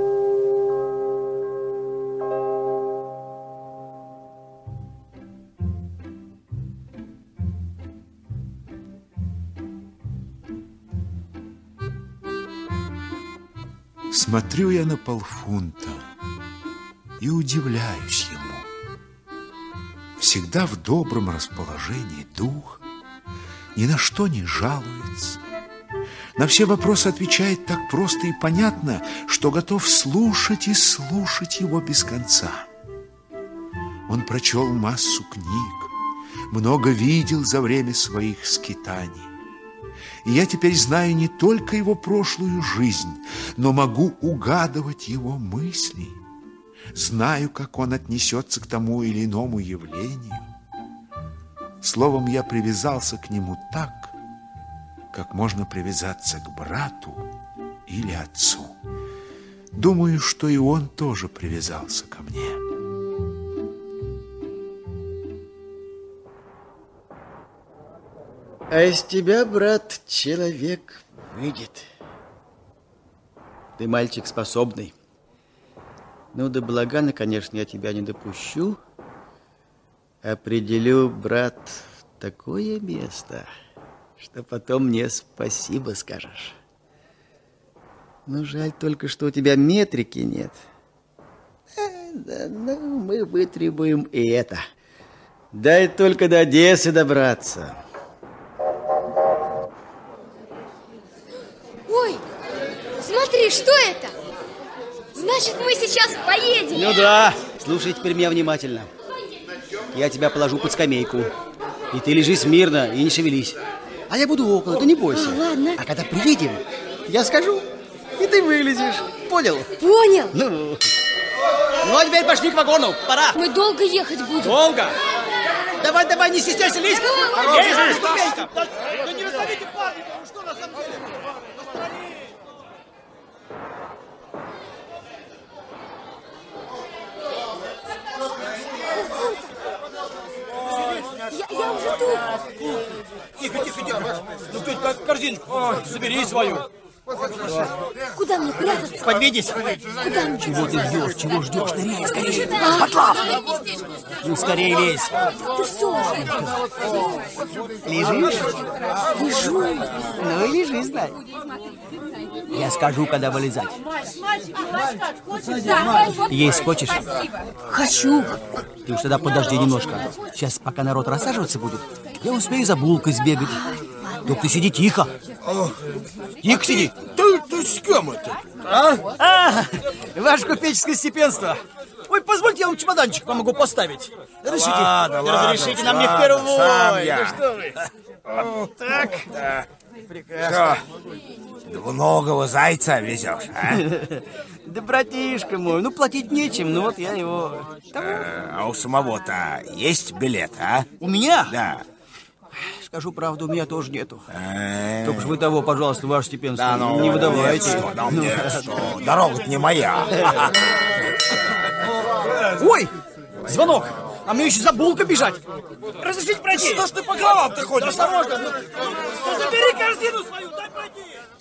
Смотрю я на полфунта и удивляюсь ему. Всегда в добром расположении духа, ни на что не жалуется. На все вопросы отвечает так просто и понятно, что готов слушать и слушать его без конца. Он прочел массу книг, много видел за время своих скитаний. И я теперь знаю не только его прошлую жизнь, но могу угадывать его мысли. Знаю, как он отнесется к тому или иному явлению. Словом, я привязался к нему так, как можно привязаться к брату или отцу. Думаю, что и он тоже привязался ко мне. А из тебя, брат, человек выйдет. Ты мальчик способный. Ну, до балагана, конечно, я тебя не допущу. Определю, брат, такое место, что потом мне спасибо скажешь. Ну, жаль только, что у тебя метрики нет. А, да, ну, мы вытребуем и это. Дай только до Одессы добраться. Ой, смотри, что это? Значит, мы сейчас поедем. Ну да, слушай теперь меня внимательно. Я тебя положу под скамейку. И ты лежи смирно и не шевелись. А я буду около, ты не бойся. А, ладно. А когда приедем, я скажу, и ты вылезешь. Понял? Понял. Ну, ну а теперь пошли к вагону, пора. Мы долго ехать будем. Долго. Давай, давай, не стесняйся, лезь. Лезь, ступенька. Да не расставите парника, ну что на самом деле? Я, я уже тут. Тихо, тихо, тихо. Ну, кто-нибудь корзинку. Ой, забери свою. Куда мне прятаться? Подведись. Куда мне? Чего ты ждешь? Чего ждешь? Ныряй скорее. Потлав! Ну, скорее лезь. Ты все уже. Лежишь? Лежу. Ну и лежи, знай. Я скажу, когда вылезать. Есть хочешь? Хочу. Ты уж тогда подожди немножко. Сейчас, пока народ рассаживаться будет, я успею за булкой сбегать. Только ты сиди тихо. Тихо сиди. Ты, ты с кем это? А? А, ваше купеческое степенство. Ой, позвольте, я вам чемоданчик помогу поставить. Разрешите? Ладно, ладно, Разрешите нам не ладно, впервой. сам я. Ну что вы? Так. Да. Прекрасно. Что, двуногого зайца везешь, а? Да, братишка мой, ну платить нечем, ну вот я его... А у самого-то есть билет, а? У меня? Да. Скажу правду, у меня тоже нету. Только ж вы того, пожалуйста, ваше степенство, Да, ну, не выдавайте. Нет, что, да, нет, что, дорога-то не моя. Ой, звонок, а мне еще за булкой бежать. Разрешите пройти? Что ж ты по головам-то ходишь? Осторожно, ну, ну, забери корзину свою, дай пройти.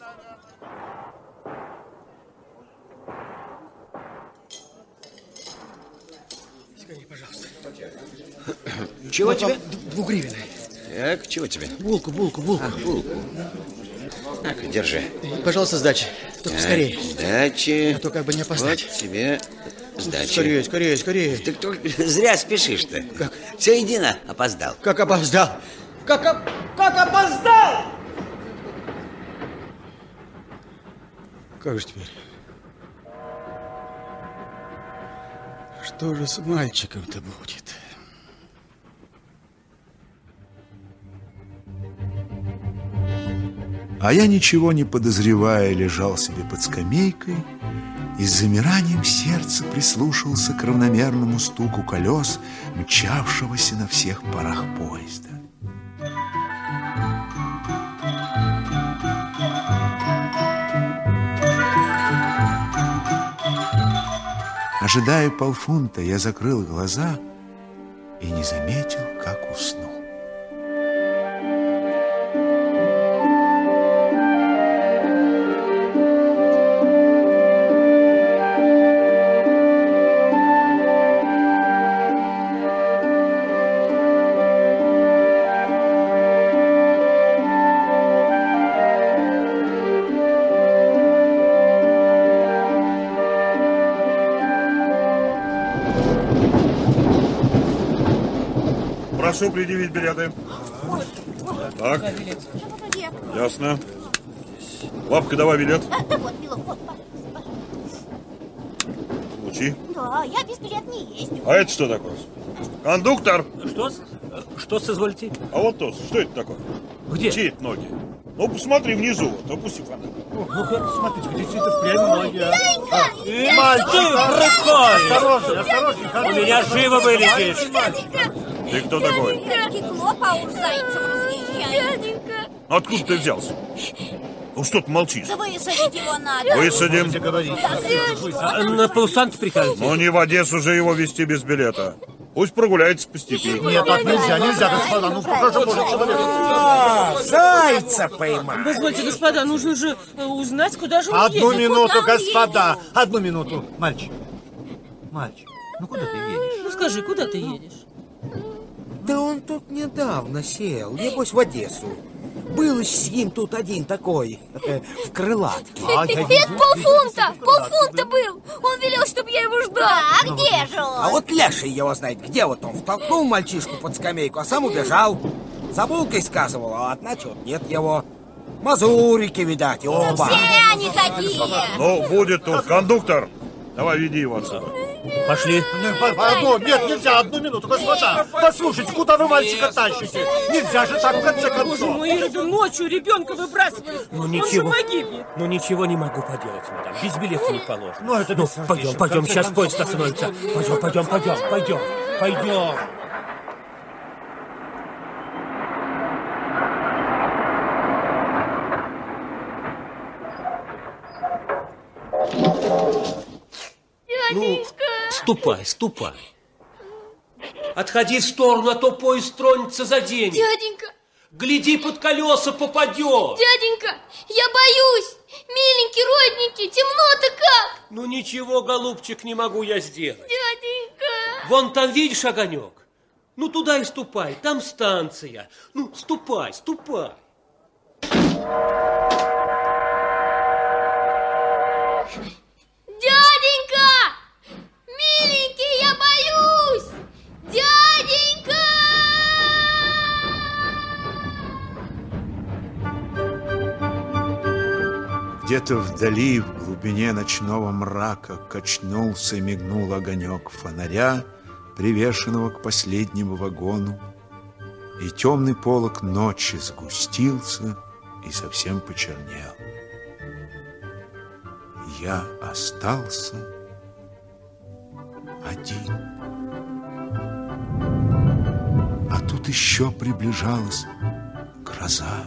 Скорее, пожалуйста. Чего тебе? Двугривенная. Так, чего тебе? Булку, булку, булку. А, булку. Так, держи. Пожалуйста, сдачи. Только Так, скорее. Сдачи. А то как бы не опоздать. Вот тебе сдачи. Скорее, скорее, скорее. Ты кто? Зря спешишь-то. Как? Все едино опоздал. Как опоздал? Как, оп... как опоздал? Как же теперь? Что же с мальчиком-то будет? А я, ничего не подозревая, лежал себе под скамейкой и с замиранием сердца прислушался к равномерному стуку колес, мчавшегося на всех парах поезда. Ожидая полфунта, я закрыл глаза и не заметил, как уснул. Прошу предъявить билеты. Так. Ясно. Лапка, давай билет. Да вот, Милок, вот, Получи. да, я без билета не езжу. А это что такое? Кондуктор! Что? Что созвольте? А вот то, что это такое? Где? Чьи это ноги? Ну, посмотри внизу, вот, опусти фонарь. Ну-ка, смотрите, действительно впрямь ноги. Мальчик, прикольно! Осторожней, У меня живо вылетишь. Ты кто такой? Киклоп, а уж зайцем разъезжает. Дяденька. Откуда ты взялся? Ну что ты молчишь? Да высадить его надо. Высадим. А на полсанта прикажете? Ну не в Одессу же его везти без билета. Пусть прогуляется по степи. Нет, так нельзя, нельзя, господа. Ну, покажи, боже, человек. А, зайца поймал. Позвольте, господа, нужно же э, узнать, куда же он Одну едет. минуту, Куда он господа. едет? Одну минуту. Мальчик. Мальчик, ну куда ты едешь? Ну скажи, куда ты едешь? Да он тут недавно сел, небось в Одессу. Был с ним тут один такой, э, в крылатке. А, я Это полфунта! Полфунта был! Он велел, чтобы я его ждал! А где же он? А вот Ляша его знает, где вот он втолкнул мальчишку под скамейку, а сам убежал. За булкой сказывал, а одначе вот нет его. Мазурики, видать, оба. Все они такие. Ну, будет тут кондуктор. Давай, веди его отсюда. Пошли. Нет, одну, нет, нельзя, одну минуту, господа. Послушайте, куда вы мальчика тащите? Нельзя же так, в конце Боже концов. мой, Ирода, ночью ребенка выбрасывают. Ну Он ничего. же погибнет. Ну ничего не могу поделать, мадам. Без билета не положено. Ну, это Ну, бессердечно. пойдем, В пойдем, конце сейчас концов. поезд остановится. Пойдем, пойдем, пойдем, пойдем, пойдем. Ну, ступай, ступай. Отходи в сторону, а то поезд тронется за день. Дяденька, Гляди, под колеса попадет. дяденька, я боюсь! Миленький, родненький, темно-то как? Ну ничего, голубчик, не могу я сделать. Дяденька! Вон там, видишь, огонек? Ну туда и ступай, там станция. Ну, ступай, ступай. Дяденька! Миленький, я боюсь! Дяденька! Где-то вдали, в глубине ночного мрака, качнулся и мигнул огонек фонаря, привешенного к последнему вагону, и темный полог ночи сгустился и совсем почернел. Я остался один. А тут еще приближалась гроза.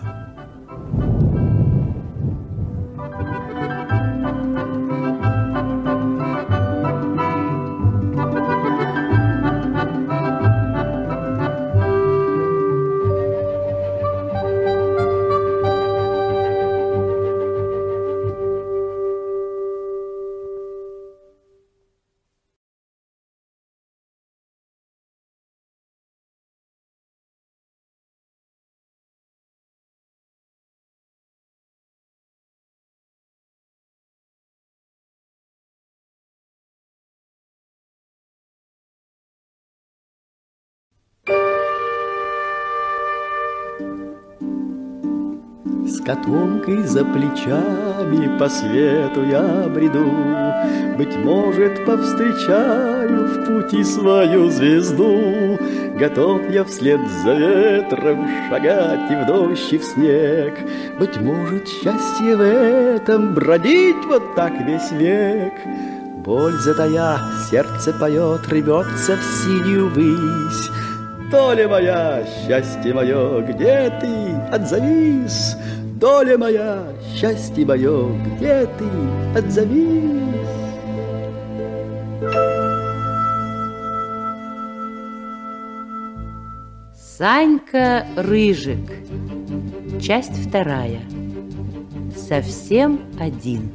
С котомкой за плечами по свету я бреду, быть может, повстречаю в пути свою звезду. Готов я вслед за ветром шагать и в дождь, и в снег. Быть может, счастье в этом бродить вот так весь век. Боль затая, сердце поет, рвется в синюю высь. Доля моя, счастье мое, где ты? Отзовись! Доля моя, счастье мое, где ты? Отзовись! Санька Рыжик. Часть вторая. Совсем один.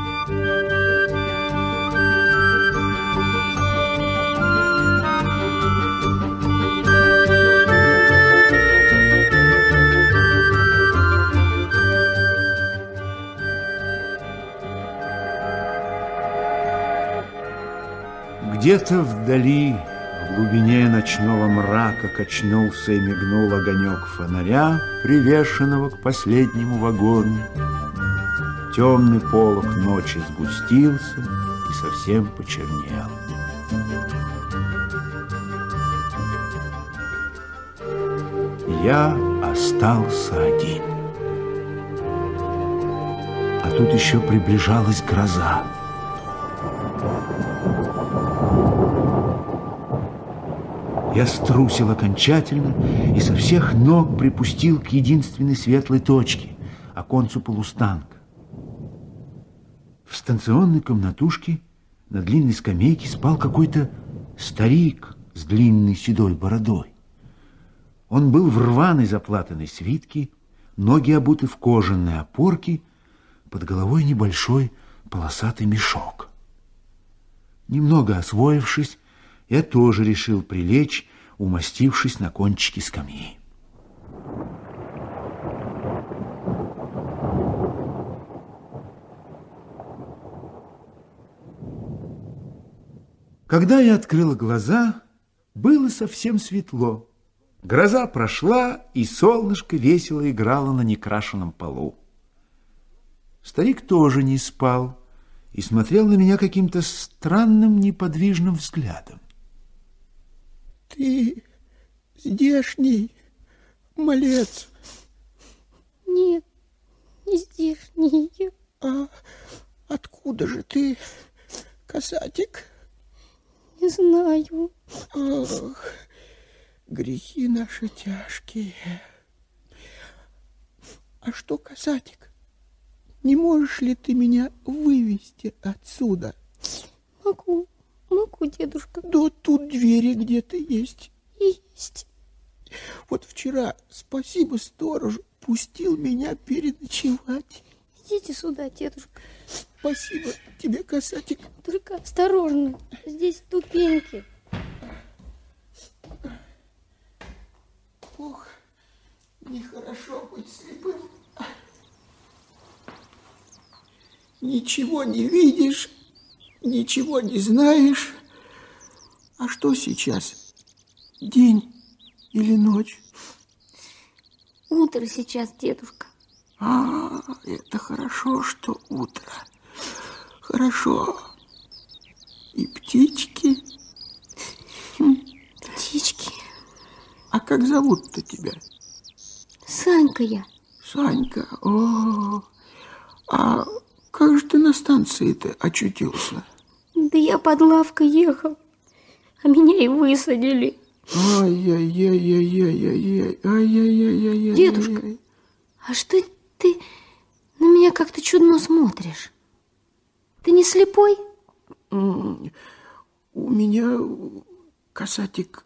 Где-то вдали, в глубине ночного мрака, качнулся и мигнул огонек фонаря, привешенного к последнему вагону. Темный полог ночи сгустился и совсем почернел. Я остался один. А тут еще приближалась гроза. Я струсил окончательно и со всех ног припустил к единственной светлой точке, оконцу полустанка. В станционной комнатушке на длинной скамейке спал какой-то старик с длинной седой бородой. Он был в рваной заплатанной свитке, ноги обуты в кожаные опорки, под головой небольшой полосатый мешок. Немного освоившись, я тоже решил прилечь, умастившись на кончике скамьи. Когда я открыла глаза, было совсем светло. Гроза прошла, и солнышко весело играло на некрашенном полу. Старик тоже не спал и смотрел на меня каким-то странным неподвижным взглядом. Ты здешний малец? Нет, не здешний. А откуда же ты, касатик? Не знаю. Ох, грехи наши тяжкие. А что, касатик, не можешь ли ты меня вывести отсюда? Могу. Могу, дедушка. Да тут двери где-то есть. Есть. Вот вчера, спасибо сторожу, пустил меня переночевать. Идите сюда, дедушка. Спасибо тебе, касатик. Только осторожно, здесь ступеньки. Ох, нехорошо быть слепым. Ничего не видишь, ничего не знаешь. А что сейчас? День или ночь? Утро сейчас, дедушка. А, это хорошо, что утро. Хорошо. И птички. Птички. А как зовут-то тебя? Санька я. Санька. О, а как же ты на станции-то очутился? Да я под лавкой ехал, а меня и высадили. Ай-яй-яй-яй-яй-яй, ай-яй-яй-яй-яй. Дедушка, а что ты на меня как-то чудно смотришь? Ты не слепой? У меня, касатик,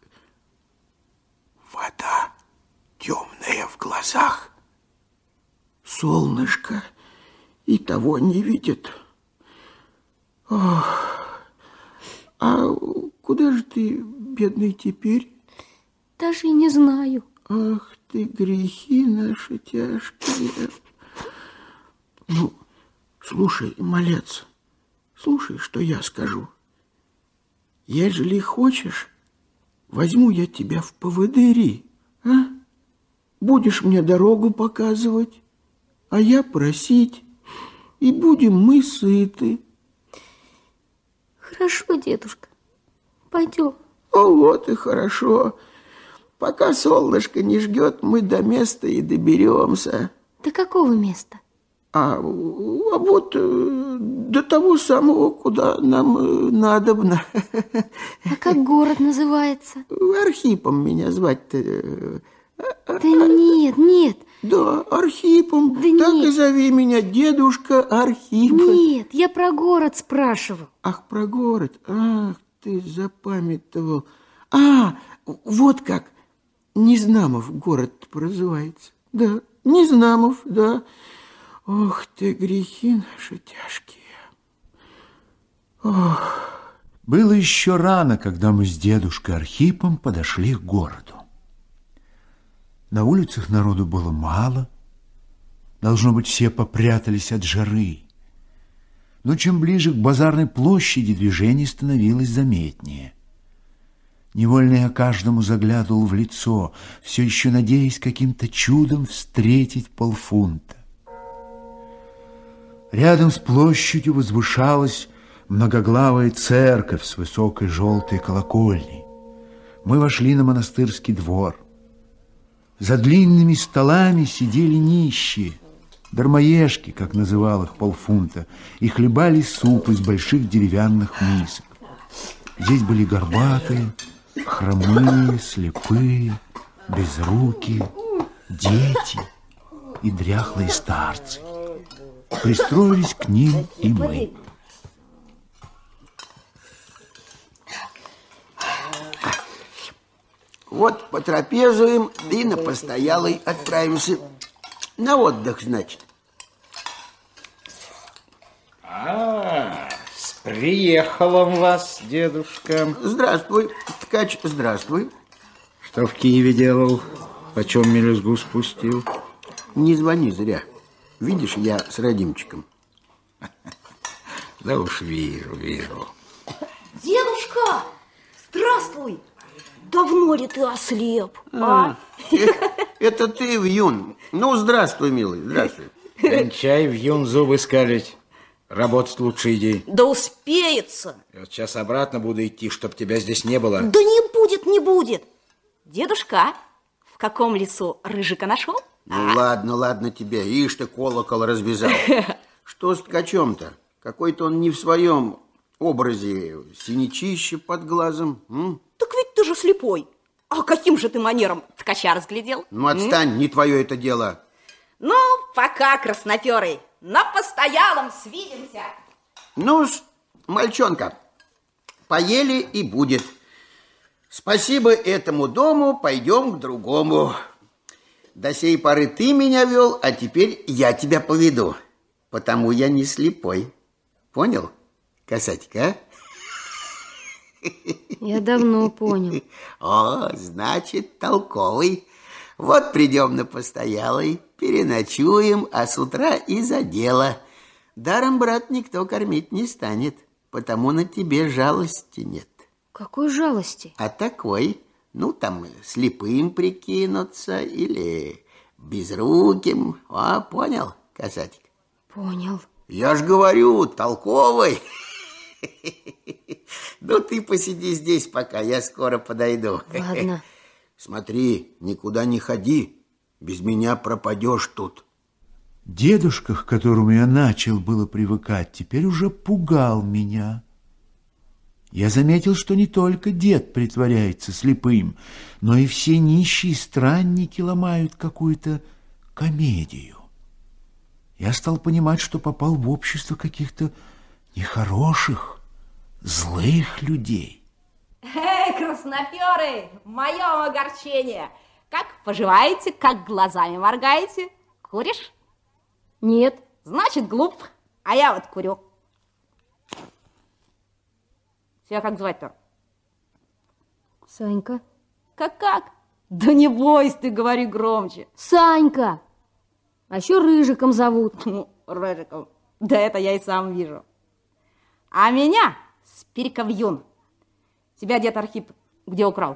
вода темная в глазах. Солнышко и того не видит. Ох, а куда же ты, бедный, теперь? Даже и не знаю. Ах ты, грехи наши тяжкие. Ну, слушай, малец, слушай, что я скажу. Ежели хочешь, возьму я тебя в поводыри, а? Будешь мне дорогу показывать, а я просить, и будем мы сыты. Хорошо, дедушка, пойдем. О, вот и хорошо. Пока солнышко не жгет, мы до места и доберемся. До какого места? А, а вот до того самого, куда нам надобно. А как город называется? Архипом меня звать-то. Да нет, нет. Да, Архипом. Да так нет. И зови меня дедушка Архип. Нет, я про город спрашивал. Ах, про город. Ах, ты запамятовал. А, вот как. Незнамов город прозывается. Да, Незнамов, да. Ох ты, грехи наши тяжкие. Ох. Было еще рано, когда мы с дедушкой Архипом подошли к городу. На улицах народу было мало. Должно быть, все попрятались от жары. Но чем ближе к базарной площади, движение становилось заметнее. Невольно я каждому заглядывал в лицо, все еще надеясь каким-то чудом встретить полфунта. Рядом с площадью возвышалась многоглавая церковь с высокой желтой колокольней. Мы вошли на монастырский двор. За длинными столами сидели нищие, дармоежки, как называл их полфунта, и хлебали суп из больших деревянных мисок. Здесь были горбатые, хромые, слепые, безрукие, дети и дряхлые старцы. Пристроились к ним и мы. Вот потрапезуем и на постоялый отправимся. На отдых, значит. А, с приехалом вас, дедушка. Здравствуй, ткач, здравствуй. Что в Киеве делал? Почем мелюзгу спустил? Не звони зря. Видишь, я с Радимчиком. Да уж вижу, вижу. Дедушка, здравствуй. Давно ли ты ослеп, а? Это ты, Вьюн. Ну, здравствуй, милый, здравствуй. Кончай, Вьюн, зубы скалить. Работать лучше иди. Да успеется. Я вот сейчас обратно буду идти, чтоб тебя здесь не было. Да не будет, не будет. Дедушка, в каком лесу рыжика нашел? Ну, ладно, ладно тебе. Ишь ты, колокол развязал. Что с ткачом-то? Какой-то он не в своем образе. Синячище под глазом. М? Так ведь ты же слепой. А каким же ты манером ткача разглядел? Ну, отстань, М? не твое это дело. Ну, пока, красноперый. На постоялом свидимся. Ну-с, мальчонка, поели и будет. Спасибо этому дому, пойдем к другому. До сей поры ты меня вел, а теперь я тебя поведу. потому я не слепой. Понял, касатик, а? Я давно понял. О, значит, толковый. Вот придем на постоялый, переночуем, а с утра и за дело. Даром, брат, никто кормить не станет, потому на тебе жалости нет. Какой жалости? А такой, ну, там, слепым прикинуться или безруким. А, понял, касатик? Понял. Я ж говорю, толковый. Ну, ты посиди здесь пока, я скоро подойду. Ладно. Смотри, никуда не ходи, без меня пропадешь тут. Дедушка, к которому я начал было привыкать, теперь уже пугал меня. Я заметил, что не только дед притворяется слепым, но и все нищие странники ломают какую-то комедию. Я стал понимать, что попал в общество каких-то нехороших, злых людей. Эй, красноперы, мое огорчение. Как поживаете, как глазами моргаете? Куришь? Нет. Значит, глуп, а я вот курю. Тебя как звать-то? Санька. Как-как? Да не бойся, ты говори громче. Санька. А еще Рыжиком зовут. Ну, Рыжиком. Да это я и сам вижу. А меня Спириков Юн. Тебя дед Архип где украл?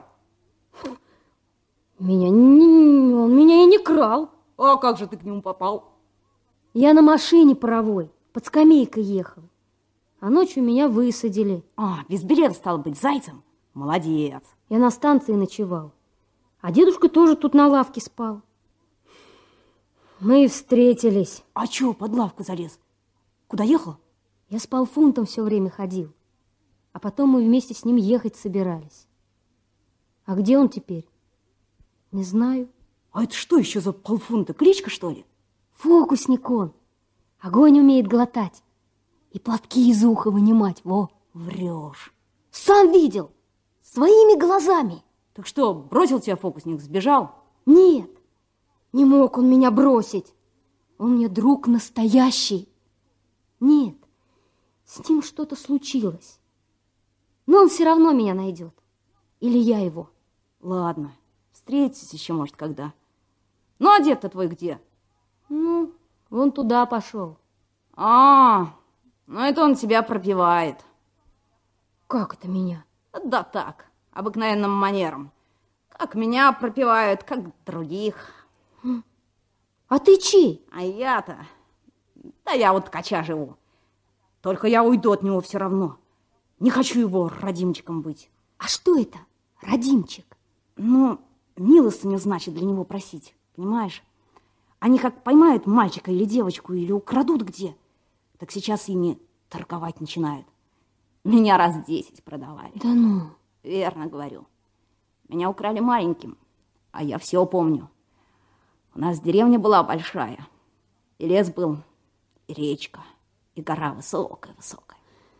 Меня не... Он меня и не крал. А как же ты к нему попал? Я на машине паровой, под скамейкой ехал. А ночью меня высадили. А, без билета, стало быть, зайцем? Молодец. Я на станции ночевал. А дедушка тоже тут на лавке спал. Мы и встретились. А чего под лавку залез? Куда ехал? Я с полфунтом все время ходил. А потом мы вместе с ним ехать собирались. А где он теперь? Не знаю. А это что еще за полфунта? Кличка, что ли? Фокусник он. Огонь умеет глотать. И платки из уха вынимать. Во. Врешь. Сам видел. Своими глазами. Так что, бросил тебя фокусник, сбежал? Нет. Не мог он меня бросить. Он мне друг настоящий. Нет. С ним что-то случилось. Но он все равно меня найдет. Или я его. Ладно. Встретитесь еще, может, когда. Ну, а дед-то твой где? Ну, вон туда пошел. А, ну это он тебя пропивает. Как это меня? Да так, обыкновенным манером. Как меня пропивают, как других. А ты чей? А я-то... Да я вот ткача живу. Только я уйду от него все равно. Не хочу его родимчиком быть. А что это, родимчик? Ну, милостыню, значит, для него просить, понимаешь? Они как поймают мальчика или девочку, или украдут где, так сейчас ими торговать начинают. Меня раз десять продавали. Да ну? Верно говорю. Меня украли маленьким, а я все помню. У нас деревня была большая, и лес был, и речка, и гора высокая-высокая.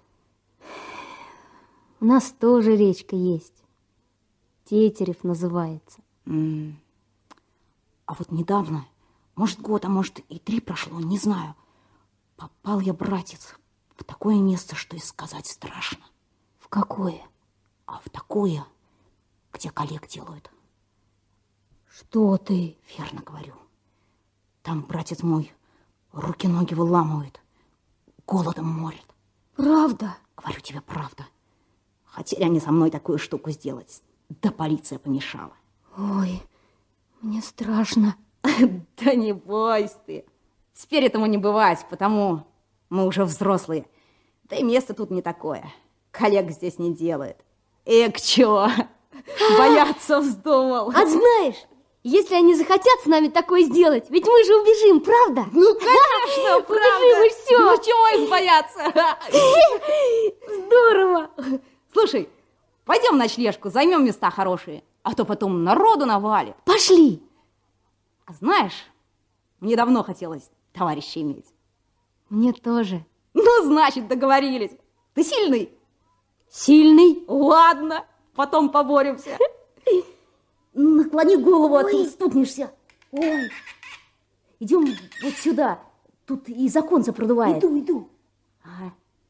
У нас тоже речка есть. Тетерев называется. Mm. А вот недавно, может год, а может и три прошло, не знаю, попал я, братец, в такое место, что и сказать страшно. В какое? А в такое, где коллег делают. Что ты? Верно говорю. Там, братец мой, руки-ноги выламывают, голодом морят. Правда? Говорю тебе, правда. Хотели они со мной такую штуку сделать, да полиция помешала. Ой, мне страшно. Да не бойся ты. Теперь этому не бывать, потому мы уже взрослые. Да и место тут не такое. Коллег здесь не делает. Эк, чего? Бояться вздумал. А знаешь, если они захотят с нами такое сделать, ведь мы же убежим, правда? Ну, конечно, правда. Убежим и все. Ну, чего их бояться? Здорово. Слушай, пойдем в ночлежку, займем места хорошие, а то потом народу навалит. Пошли. А знаешь, мне давно хотелось товарища иметь. Мне тоже. Ну, значит, договорились. Ты сильный? Сильный? Ладно, потом поборемся. Наклони голову, а ты стукнешься. Ой, идем вот сюда. Тут из оконца продувает. Иду, иду. Ага.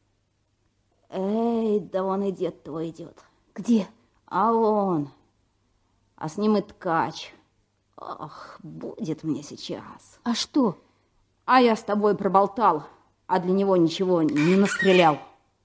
Эй, да вон и дед твой идет. Где? А он. А с ним и ткач. Ох, будет мне сейчас. А что? А я с тобой проболтал, а для него ничего не настрелял.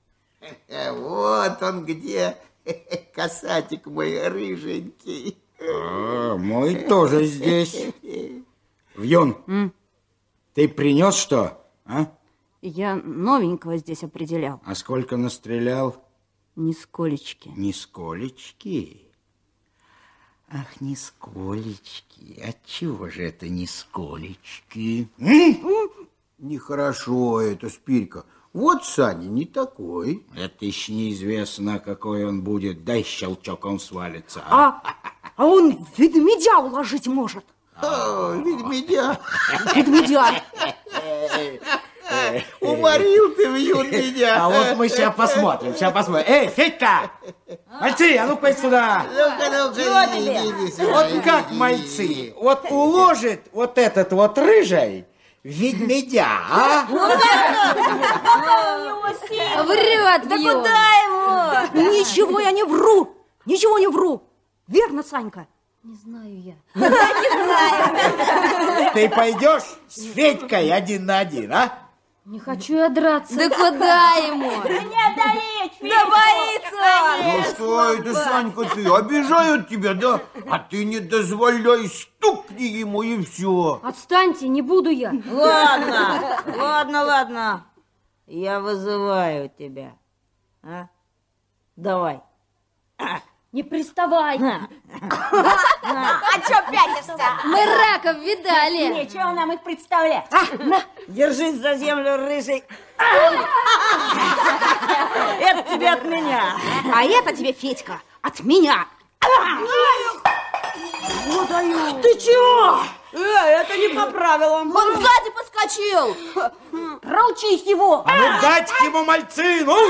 Вот он где, касатик мой рыженький. А, мой тоже здесь. Вьюн, М? ты принес что, а? Я новенького здесь определял. А сколько настрелял? Нисколечки. Нисколечки? Ах, нисколечки. Отчего же это нисколечки? Нехорошо это, Спирька. Вот Саня не такой. Это еще неизвестно, какой он будет. Дай щелчок, он свалится. А, А, а он ведмедя уложить может. А, ведмедя. Ведмедя. Уморил ты, Вьюн, меня. А вот мы сейчас посмотрим, сейчас посмотрим. Эй, Федька! Мальцы, а ну-ка сюда. Ну-ка, ну-ка, иди, иди сюда, Вот иди, как иди, мальцы, иди. вот уложит вот этот вот рыжий ведмедя, а? Врет, Да Вьюн. куда ему? Ничего я не вру. Ничего не вру. Верно, Санька? Не знаю я. Ты пойдешь с Федькой один на один, а? Не хочу я драться. Да куда ему? Да боится. Ну что это, Санька, ты? Обижают тебя, да? А ты не дозволяй, стукни ему и все. Отстаньте, не буду я. Ладно, ладно, ладно. Я вызываю тебя. А? Давай. Не приставай. А чё пятишься? Мы раков видали. Нечего нам их представлять. Держись за землю, рыжий. Это тебе от меня. А это тебе, Федька, от меня. Вот даю. Ты чего? Э, это не по правилам. Он сзади подскочил. Проучись его. А ну дать ему мальцы, ну!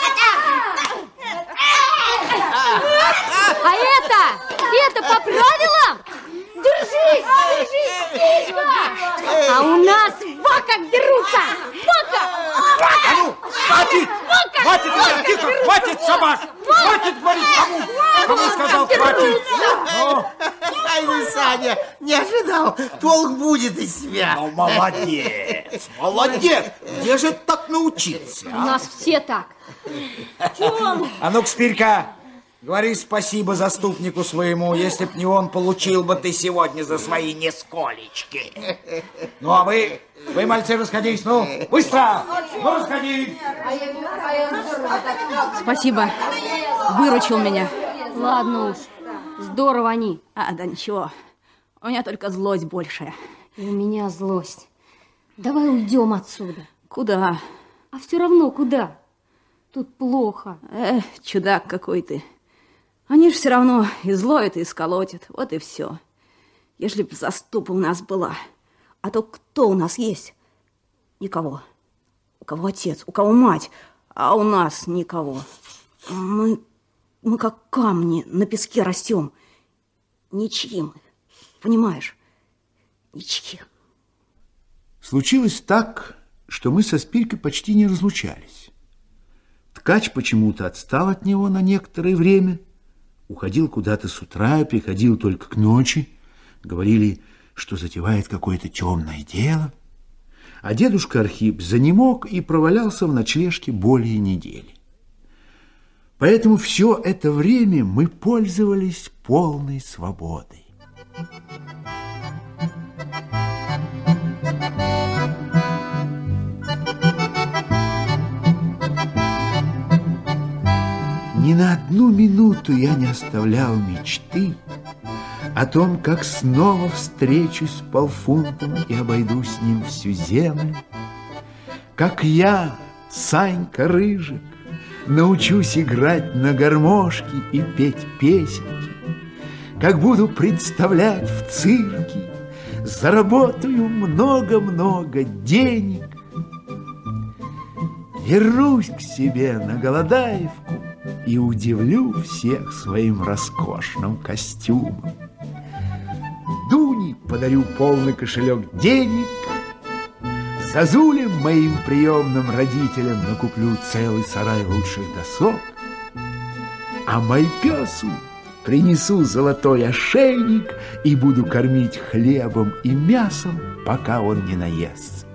А это? Это по правилам? Держись, держись, Федька! А у нас во как дерутся! Во как! А ну, хватит! Хватит, ребят, тихо! Хватит, Шабаш! Хватит говорить! Кому? Кому сказал хватит? Ну? Ай вы, Саня, не ожидал. Толк будет из себя. Ну, молодец! Молодец! Где же так научиться? У нас все так. А ну-ка, Спирька, говори спасибо заступнику своему. Если б не он, получил бы ты сегодня за свои нисколечки. Ну, а вы, вы, мальцы, расходись, ну, быстро! Ну, расходись! Спасибо, выручил меня. Ладно уж, здорово они. А, да ничего, у меня только злость большая. И у меня злость. Давай уйдем отсюда. Куда? А все равно куда? Тут плохо. Эх, чудак какой ты. Они же все равно изловят и исколотят. Вот и все. Если бы заступа у нас была. А то кто у нас есть? Никого. У кого отец, у кого мать, а у нас никого. Мы, мы как камни на песке растем. Ничьи мы. Понимаешь? Ничьи. Случилось так, что мы со Спирькой почти не разлучались. Ткач почему-то отстал от него на некоторое время, уходил куда-то с утра, приходил только к ночи. Говорили, что затевает какое-то темное дело. А дедушка Архип занемог и провалялся в ночлежке более недели. Поэтому все это время мы пользовались полной свободой. Ни на одну минуту я не оставлял мечты о том, как снова встречусь с Полфунтом и обойду с ним всю землю, как я, Санька Рыжик, научусь играть на гармошке и петь песенки, как буду представлять в цирке, заработаю много-много денег, вернусь к себе на Голодаевку и удивлю всех своим роскошным костюмом. Дуне подарю полный кошелек денег, Зазулям моим приемным родителям накуплю целый сарай лучших досок, а майпесу принесу золотой ошейник и буду кормить хлебом и мясом, пока он не наестся.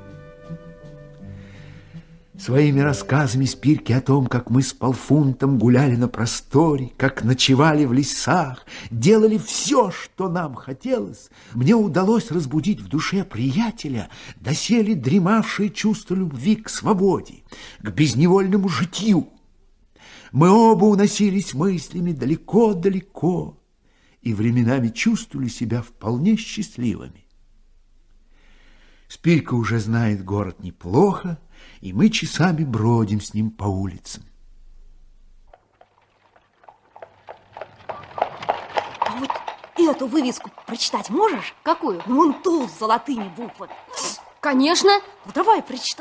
Своими рассказами Спирки о том, как мы с Полфунтом гуляли на просторе, как ночевали в лесах, делали все, что нам хотелось, мне удалось разбудить в душе приятеля доселе дремавшее чувство любви к свободе, к безневольному житью. Мы оба уносились мыслями далеко-далеко и временами чувствовали себя вполне счастливыми. Спирка уже знает город неплохо, и мы часами бродим с ним по улицам. А вот эту вывеску прочитать можешь? Какую? Ну, вон ту с золотыми буквами. Конечно. Ну, давай, прочитай.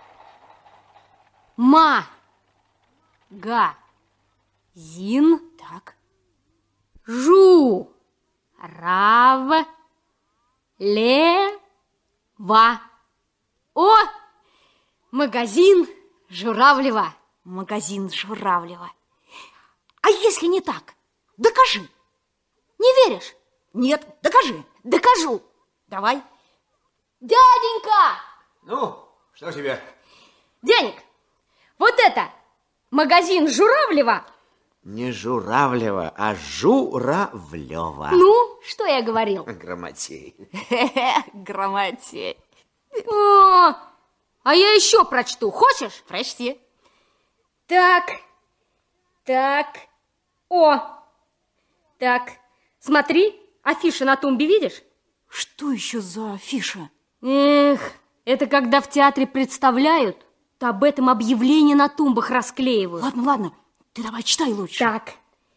Ма. Га. Зин. Так. Жу. Рав. Ле. Ва. О! Магазин Журавлева. Магазин Журавлева. А если не так? Докажи. Не веришь? Нет, докажи. Докажу. Давай. Дяденька! Ну, что тебе? Дяденька, вот это магазин Журавлева. Не Журавлева, а Журавлева. Ну, что я говорил? Грамотей. Грамотей. О, а я еще прочту. Хочешь? Прочти. Так, так, о, так, смотри, афиша на тумбе видишь? Что еще за афиша? Эх, это когда в театре представляют, то об этом объявление на тумбах расклеивают. Ладно, ладно, ты давай читай лучше. Так,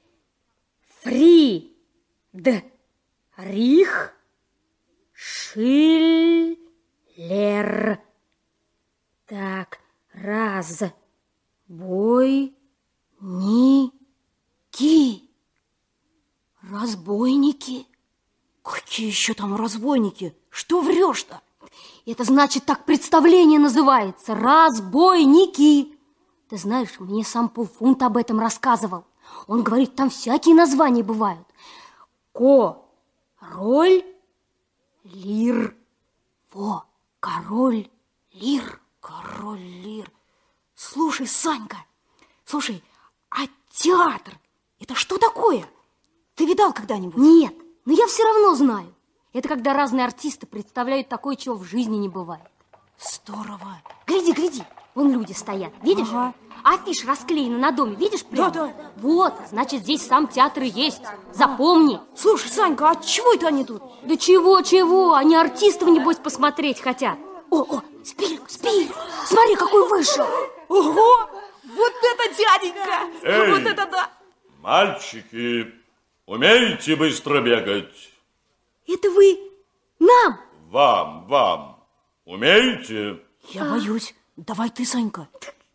Фри, Д, Рих, Шиллер. Так, раз, бой, ни, ки. Разбойники? Какие еще там разбойники? Что врешь-то? Это значит, так представление называется. Разбойники. Ты знаешь, мне сам Полфунт об этом рассказывал. Он говорит, там всякие названия бывают. Король, лир. Во, король, лир. Король лир. Слушай, Санька, слушай, а театр это что такое? Ты видал когда-нибудь? Нет, но я все равно знаю. Это когда разные артисты представляют такое, чего в жизни не бывает. Здорово. Гляди, гляди, вон люди стоят, видишь? Ага. Афиша расклеена на доме, видишь? Прямо? Да, да. Вот, значит, здесь сам театр и есть. Запомни. Слушай, Санька, а чего это они тут? Да чего-чего, они артистов, небось, посмотреть хотят. О, о, Спирик, Спирик, смотри, какой вышел. Ого, вот это дяденька. Эй, вот это да. Мальчики, умеете быстро бегать? Это вы нам? Вам, вам. Умеете? Я а? боюсь. Давай ты, Санька.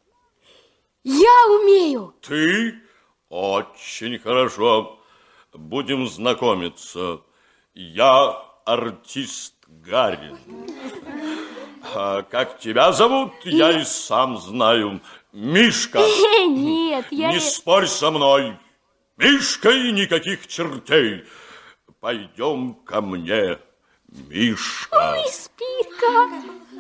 Я умею. Ты? Очень хорошо. Будем знакомиться. Я артист Гарин. А как тебя зовут, я и сам знаю. Мишка. Э, нет, я... Не спорь со мной. Мишка и никаких чертей. Пойдем ко мне, Мишка. Ой, Спирка.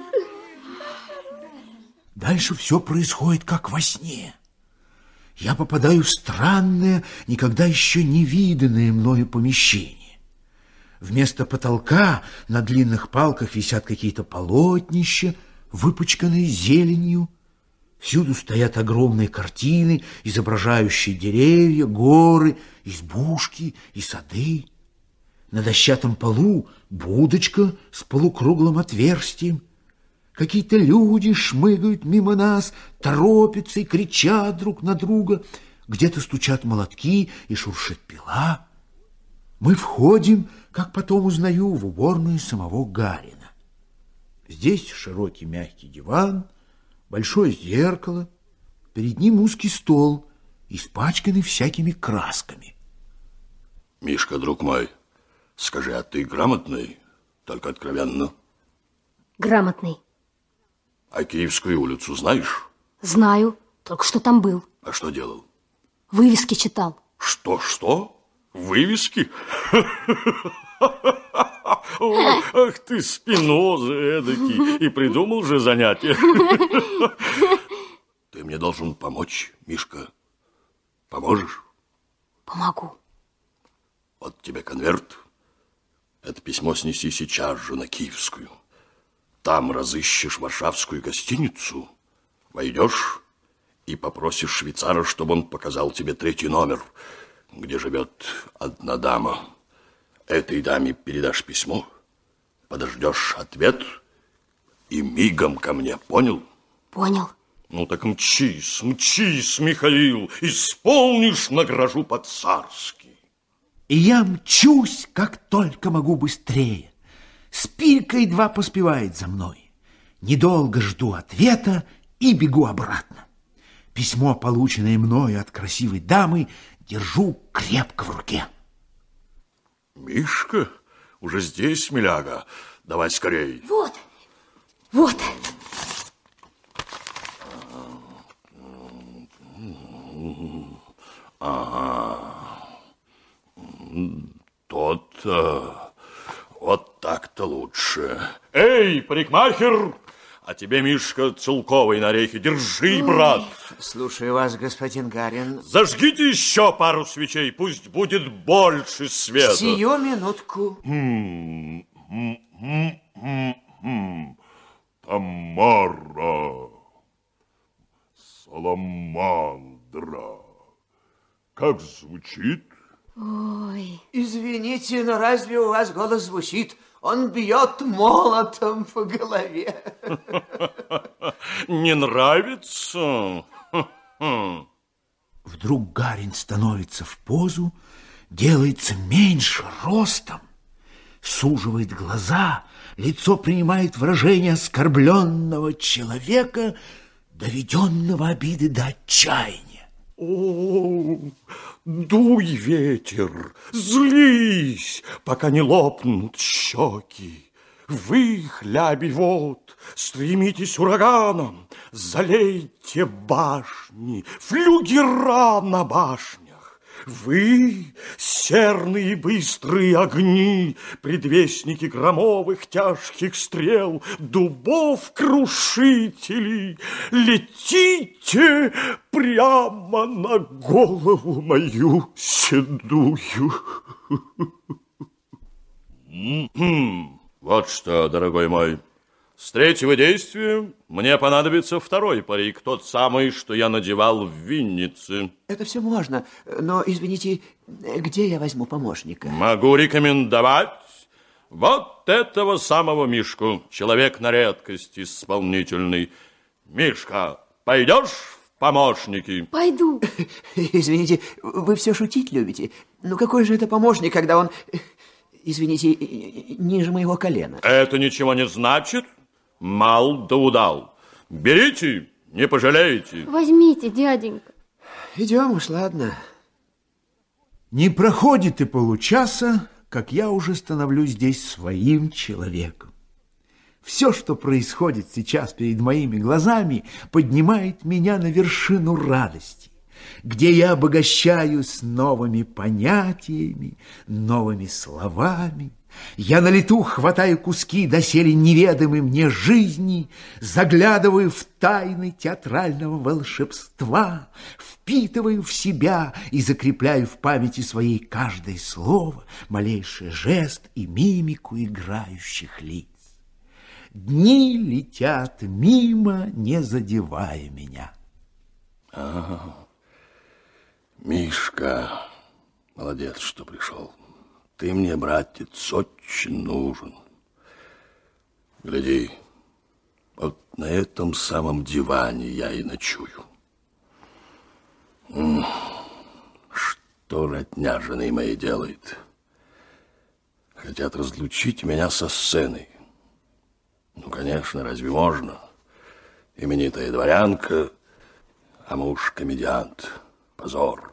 Дальше все происходит, как во сне. Я попадаю в странное, никогда еще не виданное мною помещение. Вместо потолка на длинных палках висят какие-то полотнища, выпачканные зеленью. Всюду стоят огромные картины, изображающие деревья, горы, избушки и сады. На дощатом полу будочка с полукруглым отверстием. Какие-то люди шмыгают мимо нас, торопятся и кричат друг на друга. Где-то стучат молотки и шуршит пила. Мы входим, как потом узнаю, в уборную самого Гарина. Здесь широкий мягкий диван, большое зеркало, перед ним узкий стол, испачканный всякими красками. Мишка, друг мой, скажи, а ты грамотный? Только откровенно. Грамотный. А Киевскую улицу знаешь? Знаю, только что там был. А что делал? Вывески читал. Что-что? Вывески? Ах ты, Спиноза эдакий, и придумал же занятие. Ты мне должен помочь, Мишка. Поможешь? Помогу. Вот тебе конверт. Это письмо снеси сейчас же на Киевскую. Там разыщешь варшавскую гостиницу, войдешь и попросишь швейцара, чтобы он показал тебе третий номер, где живет одна дама. Этой даме передашь письмо, подождешь ответ и мигом ко мне, понял? Понял. Ну так мчись, мчись, Михаил, исполнишь, награжу по-царски. И я мчусь, как только могу быстрее. Спирка едва поспевает за мной. Недолго жду ответа и бегу обратно. Письмо, полученное мною от красивой дамы, держу крепко в руке. Мишка, уже здесь, миляга. Давай скорей. Вот, вот. Ага. Тот-то. Вот так-то лучше. Эй, парикмахер! А тебе, Мишка, целковый на орехи. Держи, брат. Слушаю вас, господин Гарин. Зажгите еще пару свечей, пусть будет больше света. Сию минутку. М -м -м -м -м. Тамара. Саламандра. Как звучит? Ой. Извините, но разве у вас голос звучит? Он бьет молотом по голове. Не нравится? Вдруг Гарин становится в позу, делается меньше ростом, суживает глаза, лицо принимает выражение оскорбленного человека, доведенного обиды до отчаяния. О, дуй, ветер, злись, пока не лопнут щеки. Вы, хляби вод, стремитесь ураганом, залейте башни, флюгера на башнях. Вы, серные быстрые огни, предвестники громовых тяжких стрел, дубов крушители, летите прямо на голову мою седую. Вот что, дорогой мой, с третьего действия мне понадобится второй парик, тот самый, что я надевал в Виннице. Это все можно, но, извините, где я возьму помощника? Могу рекомендовать вот этого самого Мишку, человек на редкость исполнительный. Мишка, пойдешь в помощники? Пойду. Извините, вы все шутить любите. Ну какой же это помощник, когда он, извините, ниже моего колена? Это ничего не значит. Мал да удал. Берите, не пожалеете. Возьмите, дяденька. Идем уж, ладно. Не проходит и получаса, как я уже становлюсь здесь своим человеком. Все, что происходит сейчас перед моими глазами, поднимает меня на вершину радости, где я обогащаюсь новыми понятиями, новыми словами. Я на лету хватаю куски доселе неведомой мне жизни, заглядываю в тайны театрального волшебства, впитываю в себя и закрепляю в памяти своей каждое слово, малейший жест и мимику играющих лиц. Дни летят мимо, не задевая меня. А, Мишка, молодец, что пришел. Ты мне, братец, очень нужен. Гляди, вот на этом самом диване я и ночую. Что родня жены моей делает? Хотят разлучить меня со сценой. Ну, конечно, разве можно? Именитая дворянка, а муж комедиант. Позор.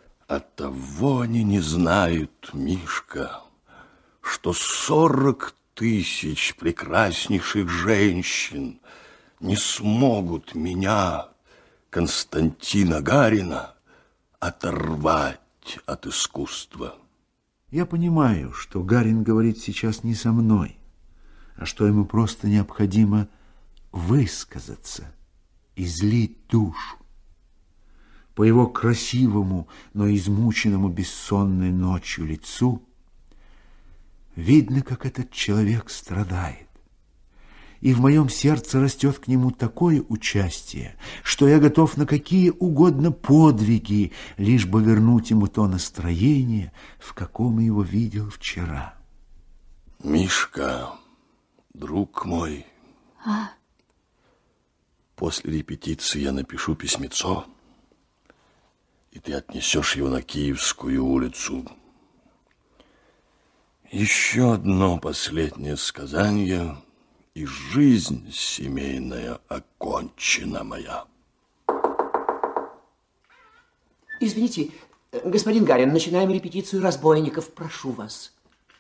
Оттого они не знают, Мишка, что сорок тысяч прекраснейших женщин не смогут меня, Константина Гарина, оторвать от искусства. Я понимаю, что Гарин говорит сейчас не со мной, а что ему просто необходимо высказаться, излить душу. По его красивому, но измученному бессонной ночью лицу видно, как этот человек страдает. И в моем сердце растет к нему такое участие, что я готов на какие угодно подвиги, лишь бы вернуть ему то настроение, в каком я его видел вчера. Мишка, друг мой, А? после репетиции я напишу письмецо, и ты отнесешь его на Киевскую улицу. Еще одно последнее сказание, и жизнь семейная окончена моя. Извините, господин Гарин, начинаем репетицию разбойников. Прошу вас.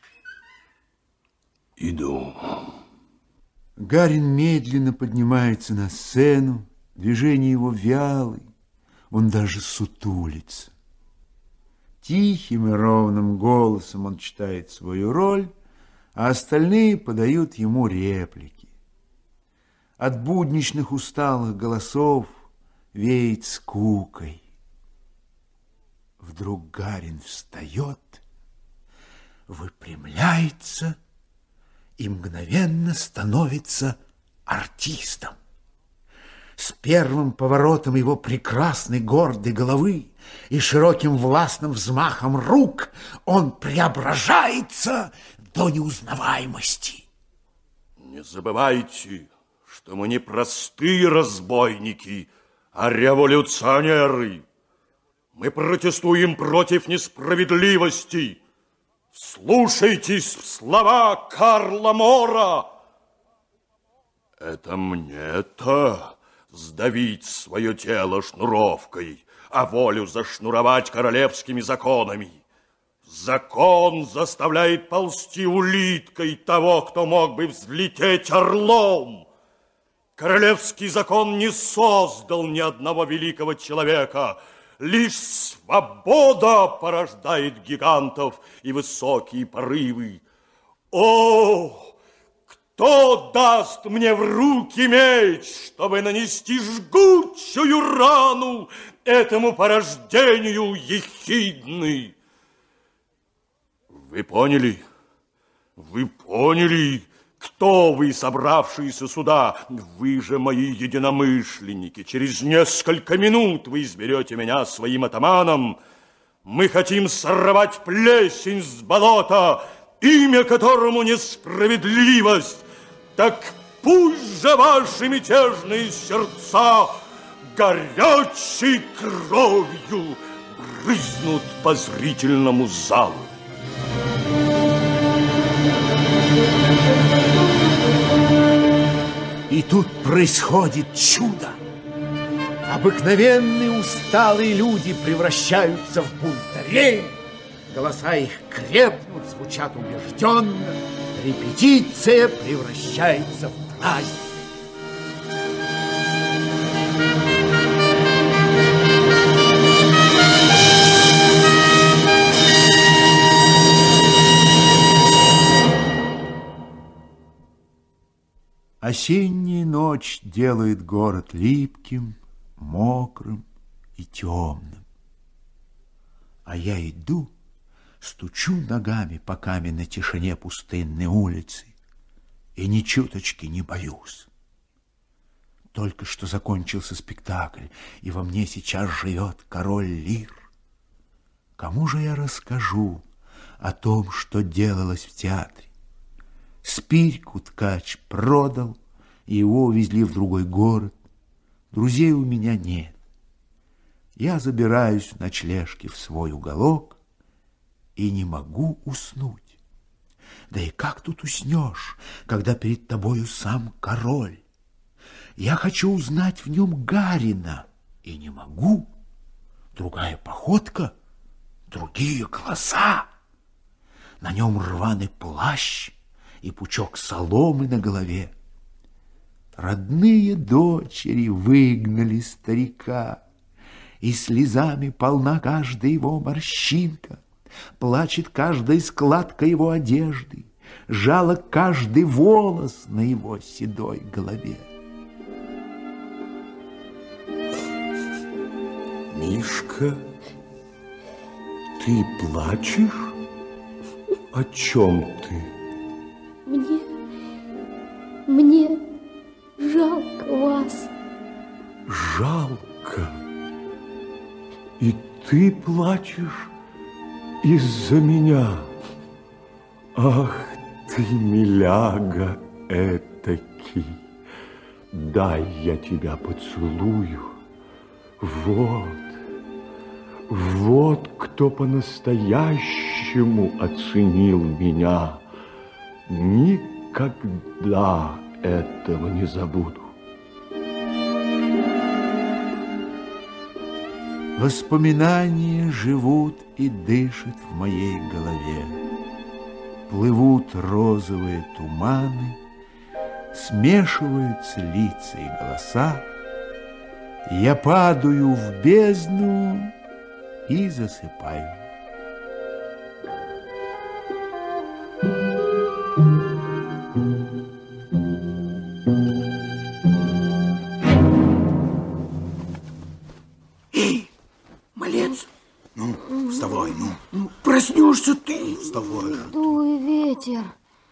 Иду. Гарин медленно поднимается на сцену, движения его вялые, он даже сутулится. Тихим и ровным голосом он читает свою роль, а остальные подают ему реплики. От будничных усталых голосов веет скукой. Вдруг Гарин встает, выпрямляется и мгновенно становится артистом. С первым поворотом его прекрасной гордой головы и широким властным взмахом рук он преображается до неузнаваемости. Не забывайте, что мы не простые разбойники, а революционеры. Мы протестуем против несправедливости. Слушайтесь в слова Карла Мора. Это мне-то сдавить свое тело шнуровкой, а волю зашнуровать королевскими законами. Закон заставляет ползти улиткой того, кто мог бы взлететь орлом. Королевский закон не создал ни одного великого человека. Лишь свобода порождает гигантов и высокие порывы. О, кто даст мне в руки меч, чтобы нанести жгучую рану этому порождению ехидны? Вы поняли? Вы поняли, кто вы, собравшиеся сюда? Вы же мои единомышленники. Через несколько минут вы изберете меня своим атаманом. Мы хотим сорвать плесень с болота, имя которому несправедливость. Так пусть же ваши мятежные сердца горячей кровью брызнут по зрительному залу. И тут происходит чудо. Обыкновенные усталые люди превращаются в бунтарей. Голоса их крепнут, звучат убежденно. Репетиция превращается в праздник. Осенняя ночь делает город липким, мокрым и темным. А я иду, стучу ногами по каменной тишине пустынной улицы и ни чуточки не боюсь. Только что закончился спектакль, и во мне сейчас живет король Лир. Кому же я расскажу о том, что делалось в театре? Спирьку ткач продал, и его увезли в другой город. Друзей у меня нет. Я забираюсь в ночлежке в свой уголок и не могу уснуть. Да и как тут уснешь, когда перед тобою сам король? Я хочу узнать в нем Гарина, и не могу. Другая походка, другие глаза. На нем рваный плащ, и пучок соломы на голове. Родные дочери выгнали старика, и слезами полна каждая его морщинка, плачет каждая складка его одежды, жалок каждый волос на его седой голове. Мишка, ты плачешь? О чем ты? Мне, мне жалко вас. Жалко? И ты плачешь из-за меня? Ах ты, миляга этакий, дай я тебя поцелую. Вот, вот кто по-настоящему оценил меня. Никогда этого не забуду. Воспоминания живут и дышат в моей голове. Плывут розовые туманы, смешиваются лица и голоса. Я падаю в бездну и засыпаю. Эй, малец, ну, вставай, ну, ну, проснешься ты, вставай. Дуй, ветер,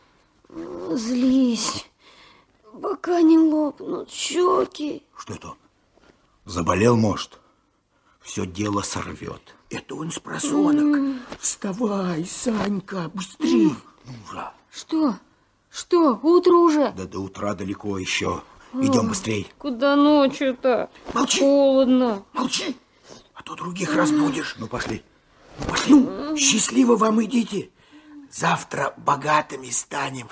злись, пока не лопнут щеки. Что это? Заболел, может? Все дело сорвет. Это он с просонок. Mm. Вставай, Санька, быстрее. Mm. Ну же. Что? Что? Утро уже? Да до утра далеко еще. Идем быстрей. Куда ночью-то? Молчи. Холодно. Молчи, а то других разбудишь. Ну, пошли. Ну, пошли. Ну, счастливо вам идите. Завтра богатыми станем.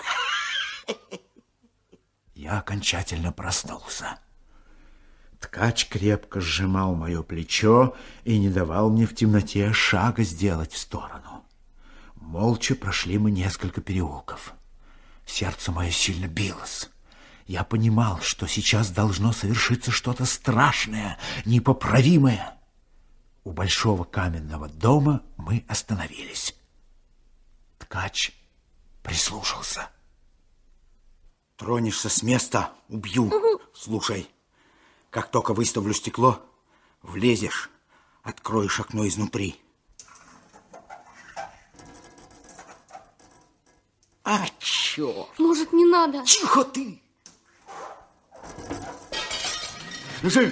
Я окончательно проснулся. Ткач крепко сжимал мое плечо и не давал мне в темноте шага сделать в сторону. Молча прошли мы несколько переулков. Сердце мое сильно билось. Я понимал, что сейчас должно совершиться что-то страшное, непоправимое. У большого каменного дома мы остановились. Ткач прислушался. Тронешься с места, убью. Слушай. Как только выставлю стекло, влезешь, откроешь окно изнутри. А, черт! Может, не надо? Тихо ты! Лежи!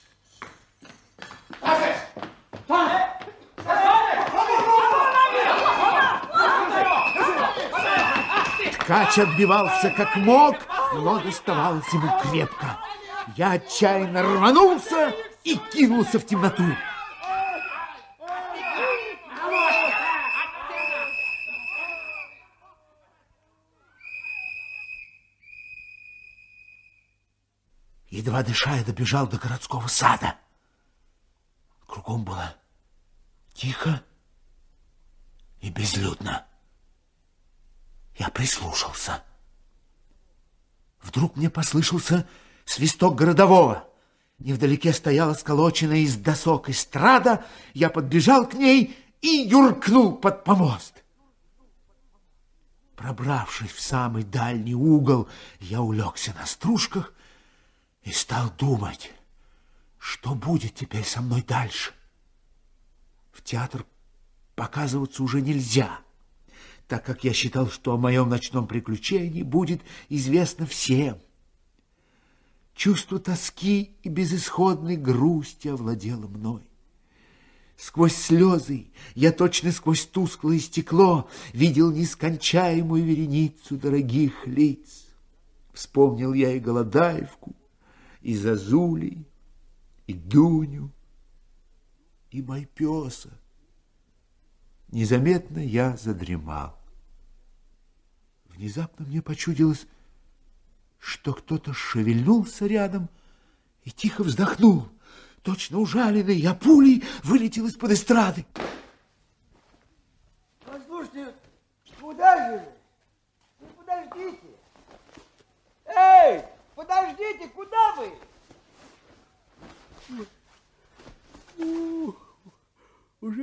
Ткач отбивался как мог, но доставалось ему крепко. Я отчаянно рванулся и кинулся в темноту. Едва дыша, я добежал до городского сада. Кругом было тихо и безлюдно. Я прислушался. Вдруг мне послышался свисток городового. Невдалеке стояла сколоченная из досок эстрада. Я подбежал к ней и юркнул под помост. Пробравшись в самый дальний угол, я улегся на стружках и стал думать, что будет теперь со мной дальше. В театр показываться уже нельзя, так как я считал, что о моем ночном приключении будет известно всем. Чувство тоски и безысходной грусти овладело мной. Сквозь слезы я точно сквозь тусклое стекло видел нескончаемую вереницу дорогих лиц. Вспомнил я и Голодаевку, и Зазулей, и Дуню, и Майпёса. Незаметно я задремал. Внезапно мне почудилось, что кто-то шевельнулся рядом и тихо вздохнул. Точно ужаленный, я пулей вылетел из-под эстрады. Послушайте, куда же вы? Ну, подождите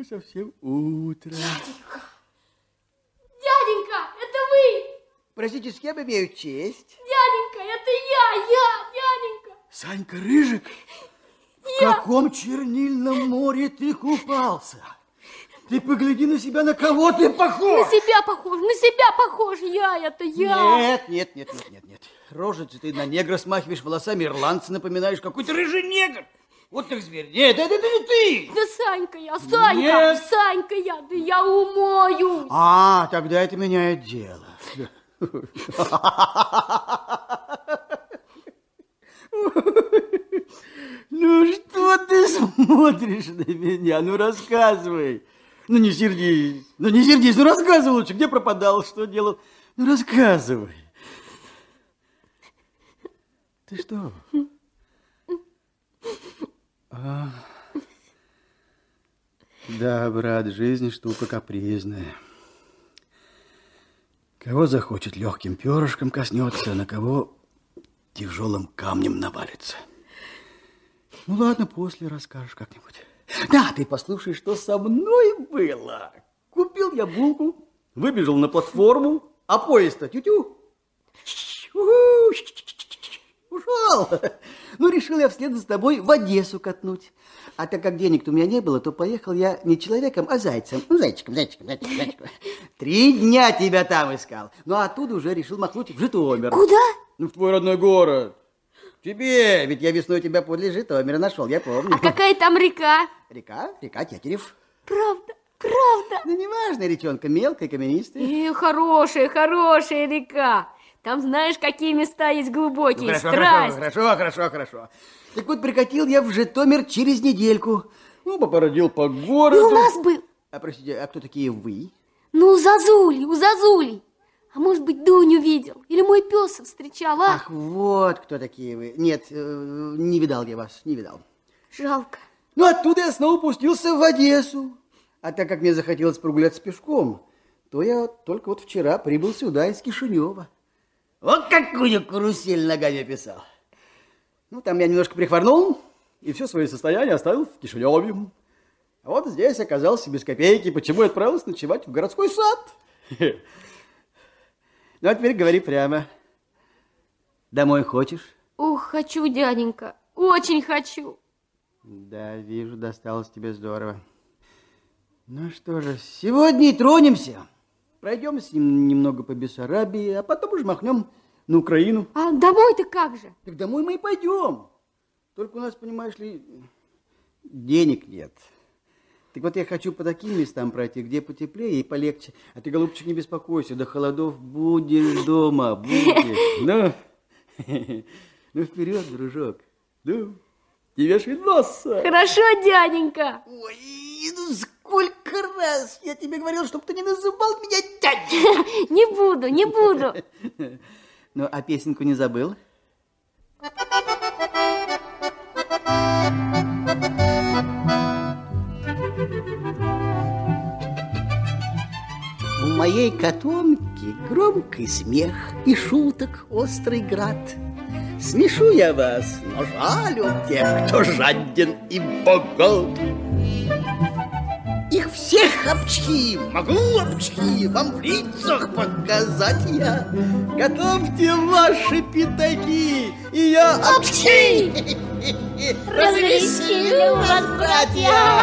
совсем утро. Дяденька! Дяденька, это вы! Простите, с кем имею честь? Дяденька, это я, я, дяденька! Санька Рыжик? Я. В каком чернильном море ты купался? Ты погляди на себя, на кого ты похож? На себя похож, на себя похож, я, это я. Нет, нет, нет, нет, нет, нет. Рожицу ты на негра смахиваешь, волосами ирландца напоминаешь, какой-то рыжий негр. Вот так зверь. Нет, это, это не ты. Да Санька я, Санька, Нет. Санька я, да я умоюсь. А, тогда это меняет дело. Ну, что ты смотришь на меня? Ну, рассказывай. Ну, не сердись. Ну, не сердись. Ну, рассказывай лучше. Где пропадал, что делал? Ну, рассказывай. Ты что? А, да, брат, жизнь штука капризная. Кого захочет, легким перышком коснется, а на кого тяжелым камнем навалится. Ну ладно, после расскажешь как-нибудь. Да, ты послушай, что со мной было. Купил я булку, выбежал на платформу, а поезд-то тю-тю. Ушел. Ну, решил я вслед за тобой в Одессу катнуть. А так как денег-то у меня не было, то поехал я не человеком, а зайцем. Ну, зайчиком, зайчиком, зайчиком, зайчиком. Три дня тебя там искал. Ну, а оттуда уже решил махнуть в Житомир. Куда? Ну, в твой родной город. Тебе, ведь я весной тебя подле Житомира нашел, я помню. А какая там река? Река? Река Тетерев. Правда, правда. Да неважно, речонка, мелкая, каменистая. И хорошая, хорошая река. Там знаешь, какие места есть глубокие, Ну, хорошо, страсть. хорошо, хорошо, хорошо, хорошо. Так вот, прикатил я в Житомир через недельку. Ну, попородил по городу. И у нас был. А, простите, а кто такие вы? Ну, у Зазули, у Зазули. А может быть, Дуню видел? Или мой пес встречал, а? Ах, вот кто такие вы. Нет, э, не видал я вас, не видал. Жалко. Ну, оттуда я снова пустился в Одессу. А так как мне захотелось прогуляться пешком, то я только вот вчера прибыл сюда из Кишинева. Вот какую карусель ногами писал. Ну, там я немножко прихворнул, и все свое состояние оставил в Кишиневе. А вот здесь оказался без копейки, почему я отправился ночевать в городской сад. Ну, а теперь говори прямо. Домой хочешь? Ух, хочу, дяденька, очень хочу. Да, вижу, досталось тебе здорово. Ну что же, сегодня и тронемся. Пройдем с ним немного по Бессарабии, а потом уже махнем на Украину. А домой-то как же? Так домой мы и пойдем. Только у нас, понимаешь ли, денег нет. Так вот я хочу по таким местам пройти, где потеплее и полегче. А ты, голубчик, не беспокойся, до холодов будешь дома, будешь. Ну, ну вперед, дружок. Ну, не вешай носа. Хорошо, дяденька. Ой, ну сколько раз я тебе говорил, чтобы ты не называл меня дядей. Не буду, не буду. Ну, а песенку не забыл? В моей котомке громкий смех и шуток острый град. Смешу я вас, но жалю тех, кто жаден и богат. Их всех обчхи, могу обчхи вам в лицах показать я. Готовьте ваши пятаки, и я обчхи! Развеселю вас, братья!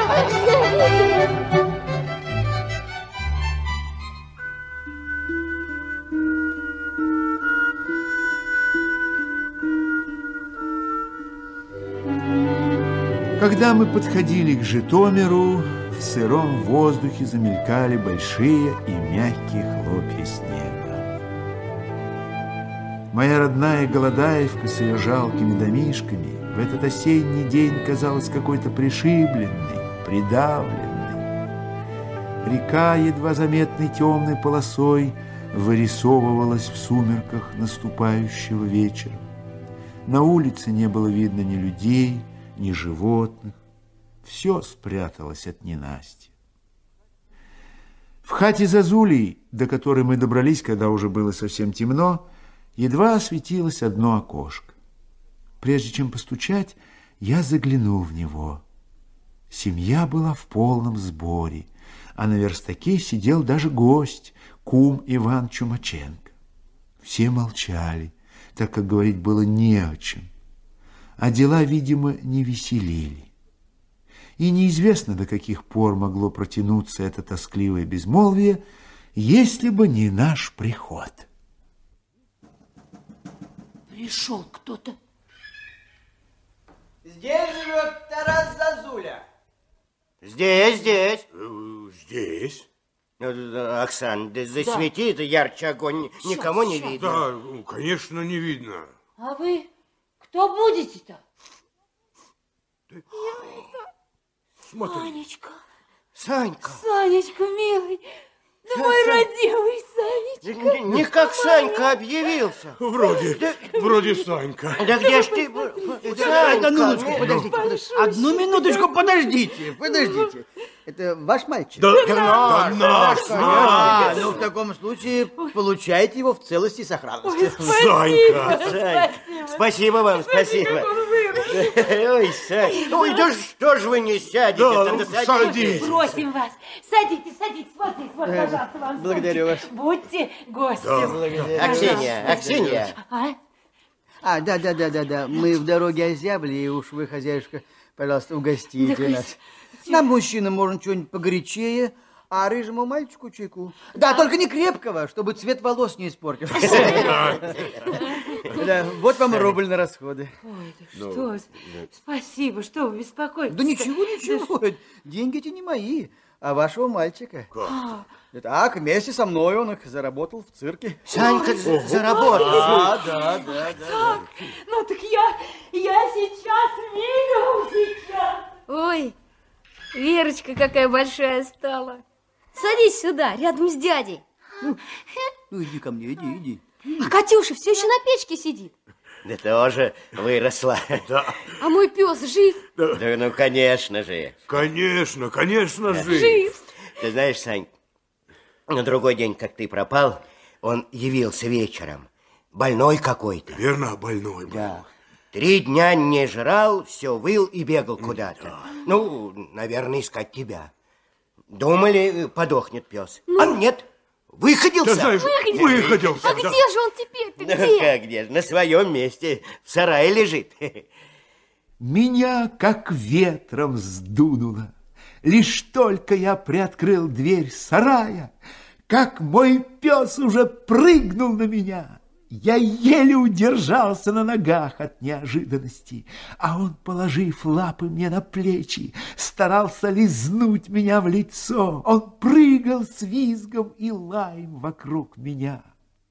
Когда мы подходили к Житомиру, в сыром воздухе замелькали большие и мягкие хлопья снега. Моя родная Голодаевка с ее жалкими домишками в этот осенний день казалась какой-то пришибленной, придавленной. Река, едва заметной темной полосой, вырисовывалась в сумерках наступающего вечера. На улице не было видно ни людей, ни животных. Все спряталось от ненасти. В хате Зазулей, до которой мы добрались, когда уже было совсем темно, едва осветилось одно окошко. Прежде чем постучать, я заглянул в него. Семья была в полном сборе, а на верстаке сидел даже гость, кум Иван Чумаченко. Все молчали, так как говорить было не о чем, а дела, видимо, не веселили. И неизвестно, до каких пор могло протянуться это тоскливое безмолвие, если бы не наш приход. Пришел кто-то. Здесь живет Тарас Зазуля. Здесь, здесь. Здесь? Оксана, да засвети, да ярче огонь, Сейчас, никому не сейчас. видно. Да, ну, конечно, не видно. А вы кто будете-то? Смотри. Санечка. Санька. Санечка, милый. Да мой родимый Санечка. Не, не как Санька объявился. Вроде, вроде Санька. Да где ж ты? Санька, минуточку, ну, подождите, подождите. Одну минуточку, подождите, подождите. Это ваш мальчик? Да, да, наш, наш, А, ну в таком случае получайте его в целости и сохранности. Санька. Санька. Спасибо вам, спасибо. Ой, Санька. Ой, да что ж вы не сядете? Да, да садитесь. Просим вас. Садитесь, садитесь. Вот здесь, вот, пожалуйста, вам. Благодарю вас. Будьте гостем. Да. Аксинья, Аксинья. А? А, да, да, да, да, да. Мы в дороге озябли, и уж вы, хозяюшка, пожалуйста, угостите Да, нас. Нам, мужчинам, можно что-нибудь погорячее, а рыжему мальчику чайку. Да, только не крепкого, чтобы цвет волос не испортил. Да, вот вам рубль на расходы. Ой, да что? Спасибо, что вы беспокоитесь? Да ничего, ничего. Деньги эти не мои, а вашего мальчика. Так, вместе со мной он их заработал в цирке. Санька заработал? Да, да, да, да. Так, ну так я, я сейчас мигом, сейчас. Ой, Верочка какая большая стала. Садись сюда, рядом с дядей. Ну, иди ко мне, иди, иди. А Катюша все еще на печке сидит. Да тоже выросла. Да. А мой пес жив? Да, ну, конечно же. Конечно, конечно же. Жив. Ты знаешь, Сань, на другой день, как ты пропал, он явился вечером. Больной какой-то. Верно, больной был. Да. Три дня не жрал, все выл и бегал куда-то. Да. Ну, наверное, искать тебя. Думали, подохнет пес. Ну. А нет, выходился. Ты знаешь, выходился. выходился А да. где же он теперь-то? Где? Ну, как где? На своем месте, в сарае лежит. Меня как ветром сдунуло. Лишь только я приоткрыл дверь сарая, как мой пес уже прыгнул на меня. Я еле удержался на ногах от неожиданности, а он, положив лапы мне на плечи, старался лизнуть меня в лицо. Он прыгал с визгом и лаем вокруг меня.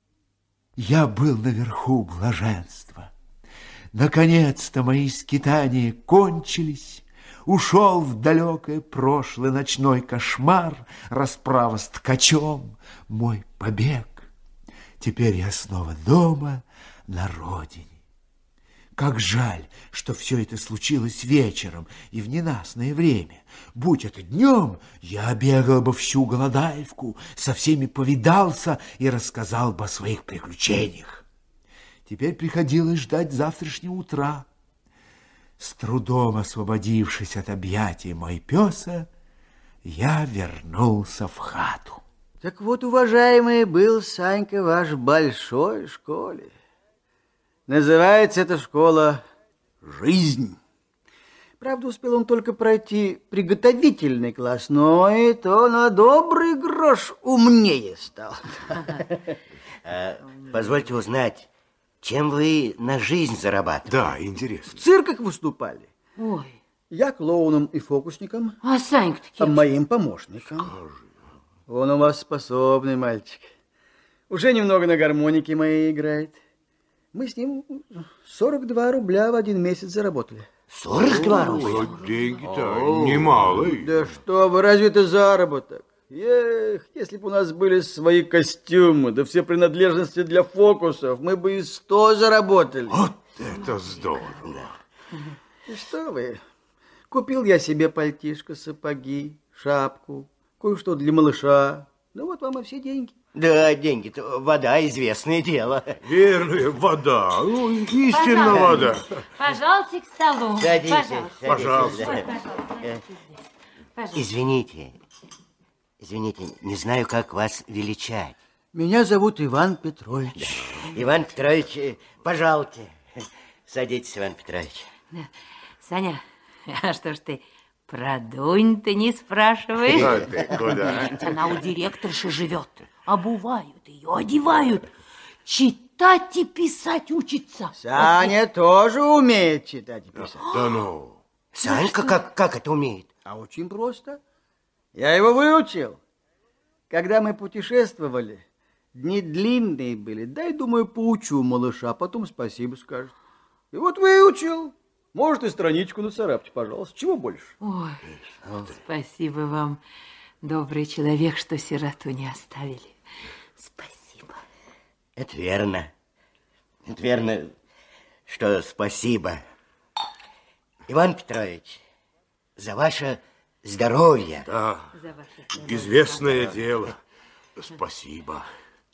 Я был наверху блаженства. Наконец-то мои скитания кончились. Ушел в далекое прошлое ночной кошмар, расправа с ткачом, мой побег. Теперь я снова дома, на родине. Как жаль, что все это случилось вечером и в ненастное время. Будь это днем, я обегал бы всю Голодаевку, со всеми повидался и рассказал бы о своих приключениях. Теперь приходилось ждать завтрашнего утра. С трудом освободившись от объятий мой пёса, я вернулся в хату. Так вот, уважаемый, был Санька ваш в большой школе. Называется эта школа «Жизнь». Правда, успел он только пройти приготовительный класс, но и то на добрый грош умнее стал. Позвольте узнать, чем вы на жизнь зарабатываете? Да, интересно. В цирках выступали. Ой. Я клоуном и фокусником, а Санька-то а моим помощником. Скажи. Он у вас способный мальчик. Уже немного на гармонике моей играет. Мы с ним сорок два рубля в один месяц заработали. сорок два рубля? Деньги-то немалые. Да что вы, разве это заработок? Эх, если бы у нас были свои костюмы, да все принадлежности для фокусов, мы бы и сто заработали. Вот это здорово. И что вы? Купил я себе пальтишко, сапоги, шапку, кое-что для малыша. Ну вот вам и все деньги. Да, деньги-то вода, известное дело. Верная вода, ну, истинно вода. Пожалуйте к столу. Садитесь, Пожалуйста. пожалуйста. Ой, пожалуйста. Извините, извините, не знаю, как вас величать. Меня зовут Иван Петрович. Да. Иван Петрович, пожалуйте, садитесь, Иван Петрович. Да. Саня, а что ж ты про Дунь-то не спрашиваешь? А ты куда? Она у директорши живет. Обувают ее, одевают. Читать и писать учится. Саня тоже умеет читать и писать. Да ну. Санька как, как это умеет? А очень просто. Я его выучил. Когда мы путешествовали, дни длинные были. Дай, думаю, поучу малыша, а потом спасибо скажет. И вот выучил. Может, и страничку нацарапать, пожалуйста. Чего больше? Ой, спасибо вам, добрый человек, что сироту не оставили. Спасибо. Это верно. Это верно, что спасибо. Иван Петрович, за ваше здоровье. Да, за ваше здоровье. Известное дело. Спасибо.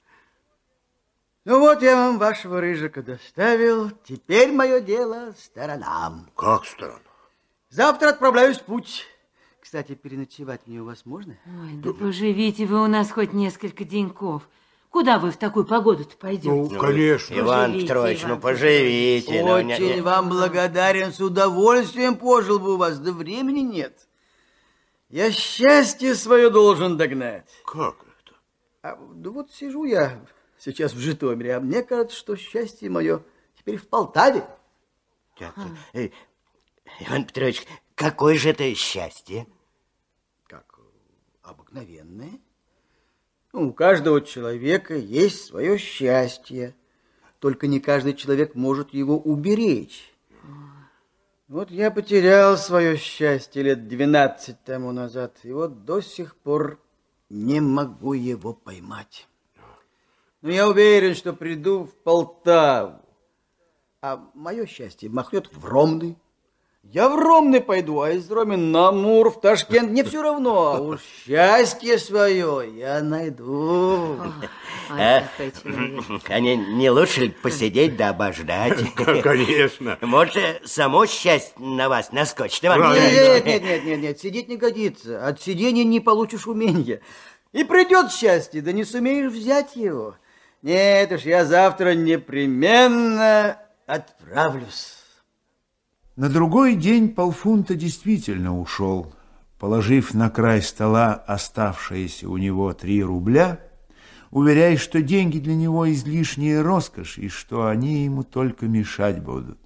Ну вот я вам вашего рыжика доставил. Теперь мое дело сторонам. Как сторонам? Завтра отправляюсь в путь. Кстати, переночевать мне у вас можно? Ой, да поживите вы у нас хоть несколько деньков. Куда вы в такую погоду-то пойдете? Ну, конечно. Иван Поживите, Петрович, Иван ну поживите. ну, Очень не- не- вам благодарен, с удовольствием пожил бы у вас, да времени нет. Я счастье свое должен догнать. Как это? А, да вот сижу я сейчас в Житомире, а мне кажется, что счастье мое теперь в Полтаве. Так, э, Иван Петрович, какое же это счастье? Как обыкновенное. Ну, у каждого человека есть свое счастье. Только не каждый человек может его уберечь. Вот я потерял свое счастье лет двенадцать тому назад, и вот до сих пор не могу его поймать. Но я уверен, что приду в Полтаву, а мое счастье махнет в Ромны. Я в Ромны пойду, а из Ромны на Амур, в Ташкент, мне все равно. А уж счастье свое я найду. А, а не, не лучше ли посидеть да обождать? Конечно. Может, само счастье на вас наскочит, Иван Нет, Петрович? нет, нет, нет, нет, сидеть не годится. От сидения не получишь умения. И придет счастье, да не сумеешь взять его. Нет уж, я завтра непременно отправлюсь. На другой день полфунта действительно ушел, положив на край стола оставшиеся у него три рубля, уверяя, что деньги для него излишняя роскошь и что они ему только мешать будут.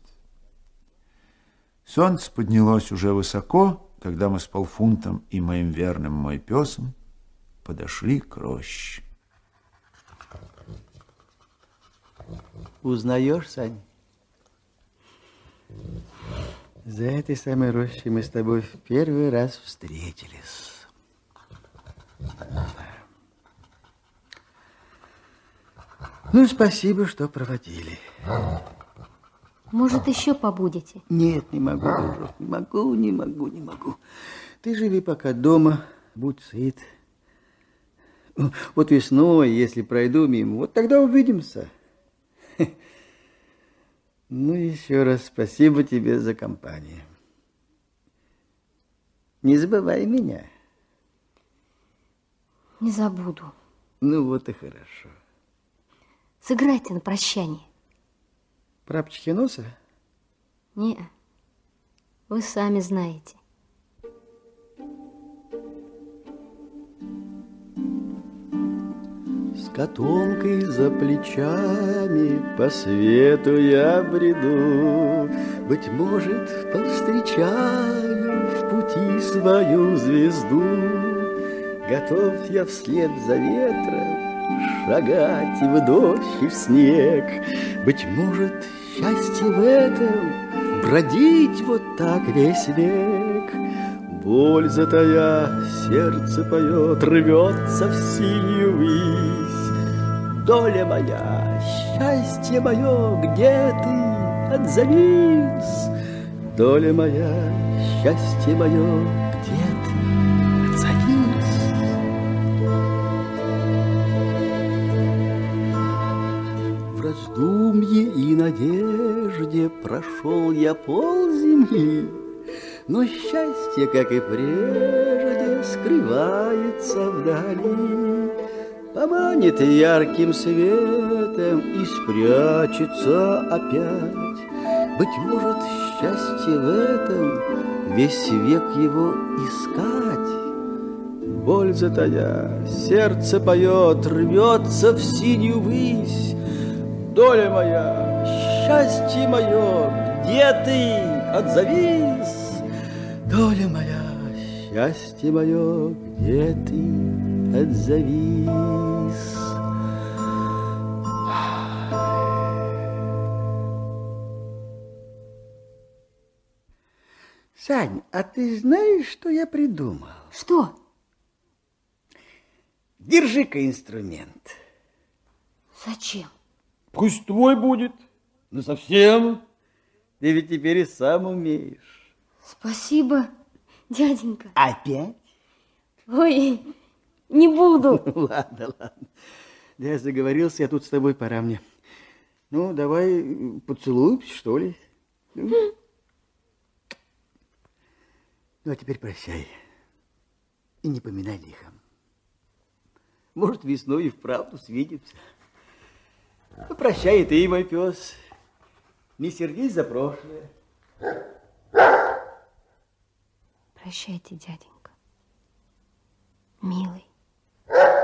Солнце поднялось уже высоко, когда мы с полфунтом и моим верным мой песом подошли к роще. Узнаешь, Сань? За этой самой рощей мы с тобой в первый раз встретились. Ну, спасибо, что проводили. Может, еще побудете? Нет, не могу, дружок, не могу, не могу, не могу. Ты живи пока дома, будь сыт. Вот весной, если пройду мимо, вот тогда увидимся. Ну, еще раз спасибо тебе за компанию. Не забывай меня. Не забуду. Ну, вот и хорошо. Сыграйте на прощание. Про Пчхиноса? Не, вы сами знаете. С котомкой за плечами по свету я бреду, быть может, повстречаю в пути свою звезду. Готов я вслед за ветром шагать и в дождь, и в снег. Быть может, счастье в этом бродить вот так весь век. Боль затая, сердце поет, рвется в синюю высь. Доля моя, счастье мое, где ты? Отзовись. Доля моя, счастье мое, где ты? Отзовись. надежде прошел я пол земли, но счастье, как и прежде, скрывается вдали. Поманит ярким светом и спрячется опять. Быть может, счастье в этом, весь век его искать. Боль затая, сердце поет, рвется в синюю высь. Доля моя, счастье мое, где ты, отзовись? Доля моя, счастье мое, где ты, отзовись? Сань, а ты знаешь, что я придумал? Что? Держи-ка инструмент. Зачем? Пусть твой будет. Ну, совсем. Ты ведь теперь и сам умеешь. Спасибо, дяденька. Опять? Ой, не буду. Ладно, ладно. Да я заговорился, а тут с тобой пора мне. Ну, давай поцелуемся, что ли? Ну, а теперь прощай. И не поминай лихом. Может, весной и вправду свидимся. Ну, прощай и ты, мой пес. Не сердись за прошлое. Прощайте, дяденька. Милый.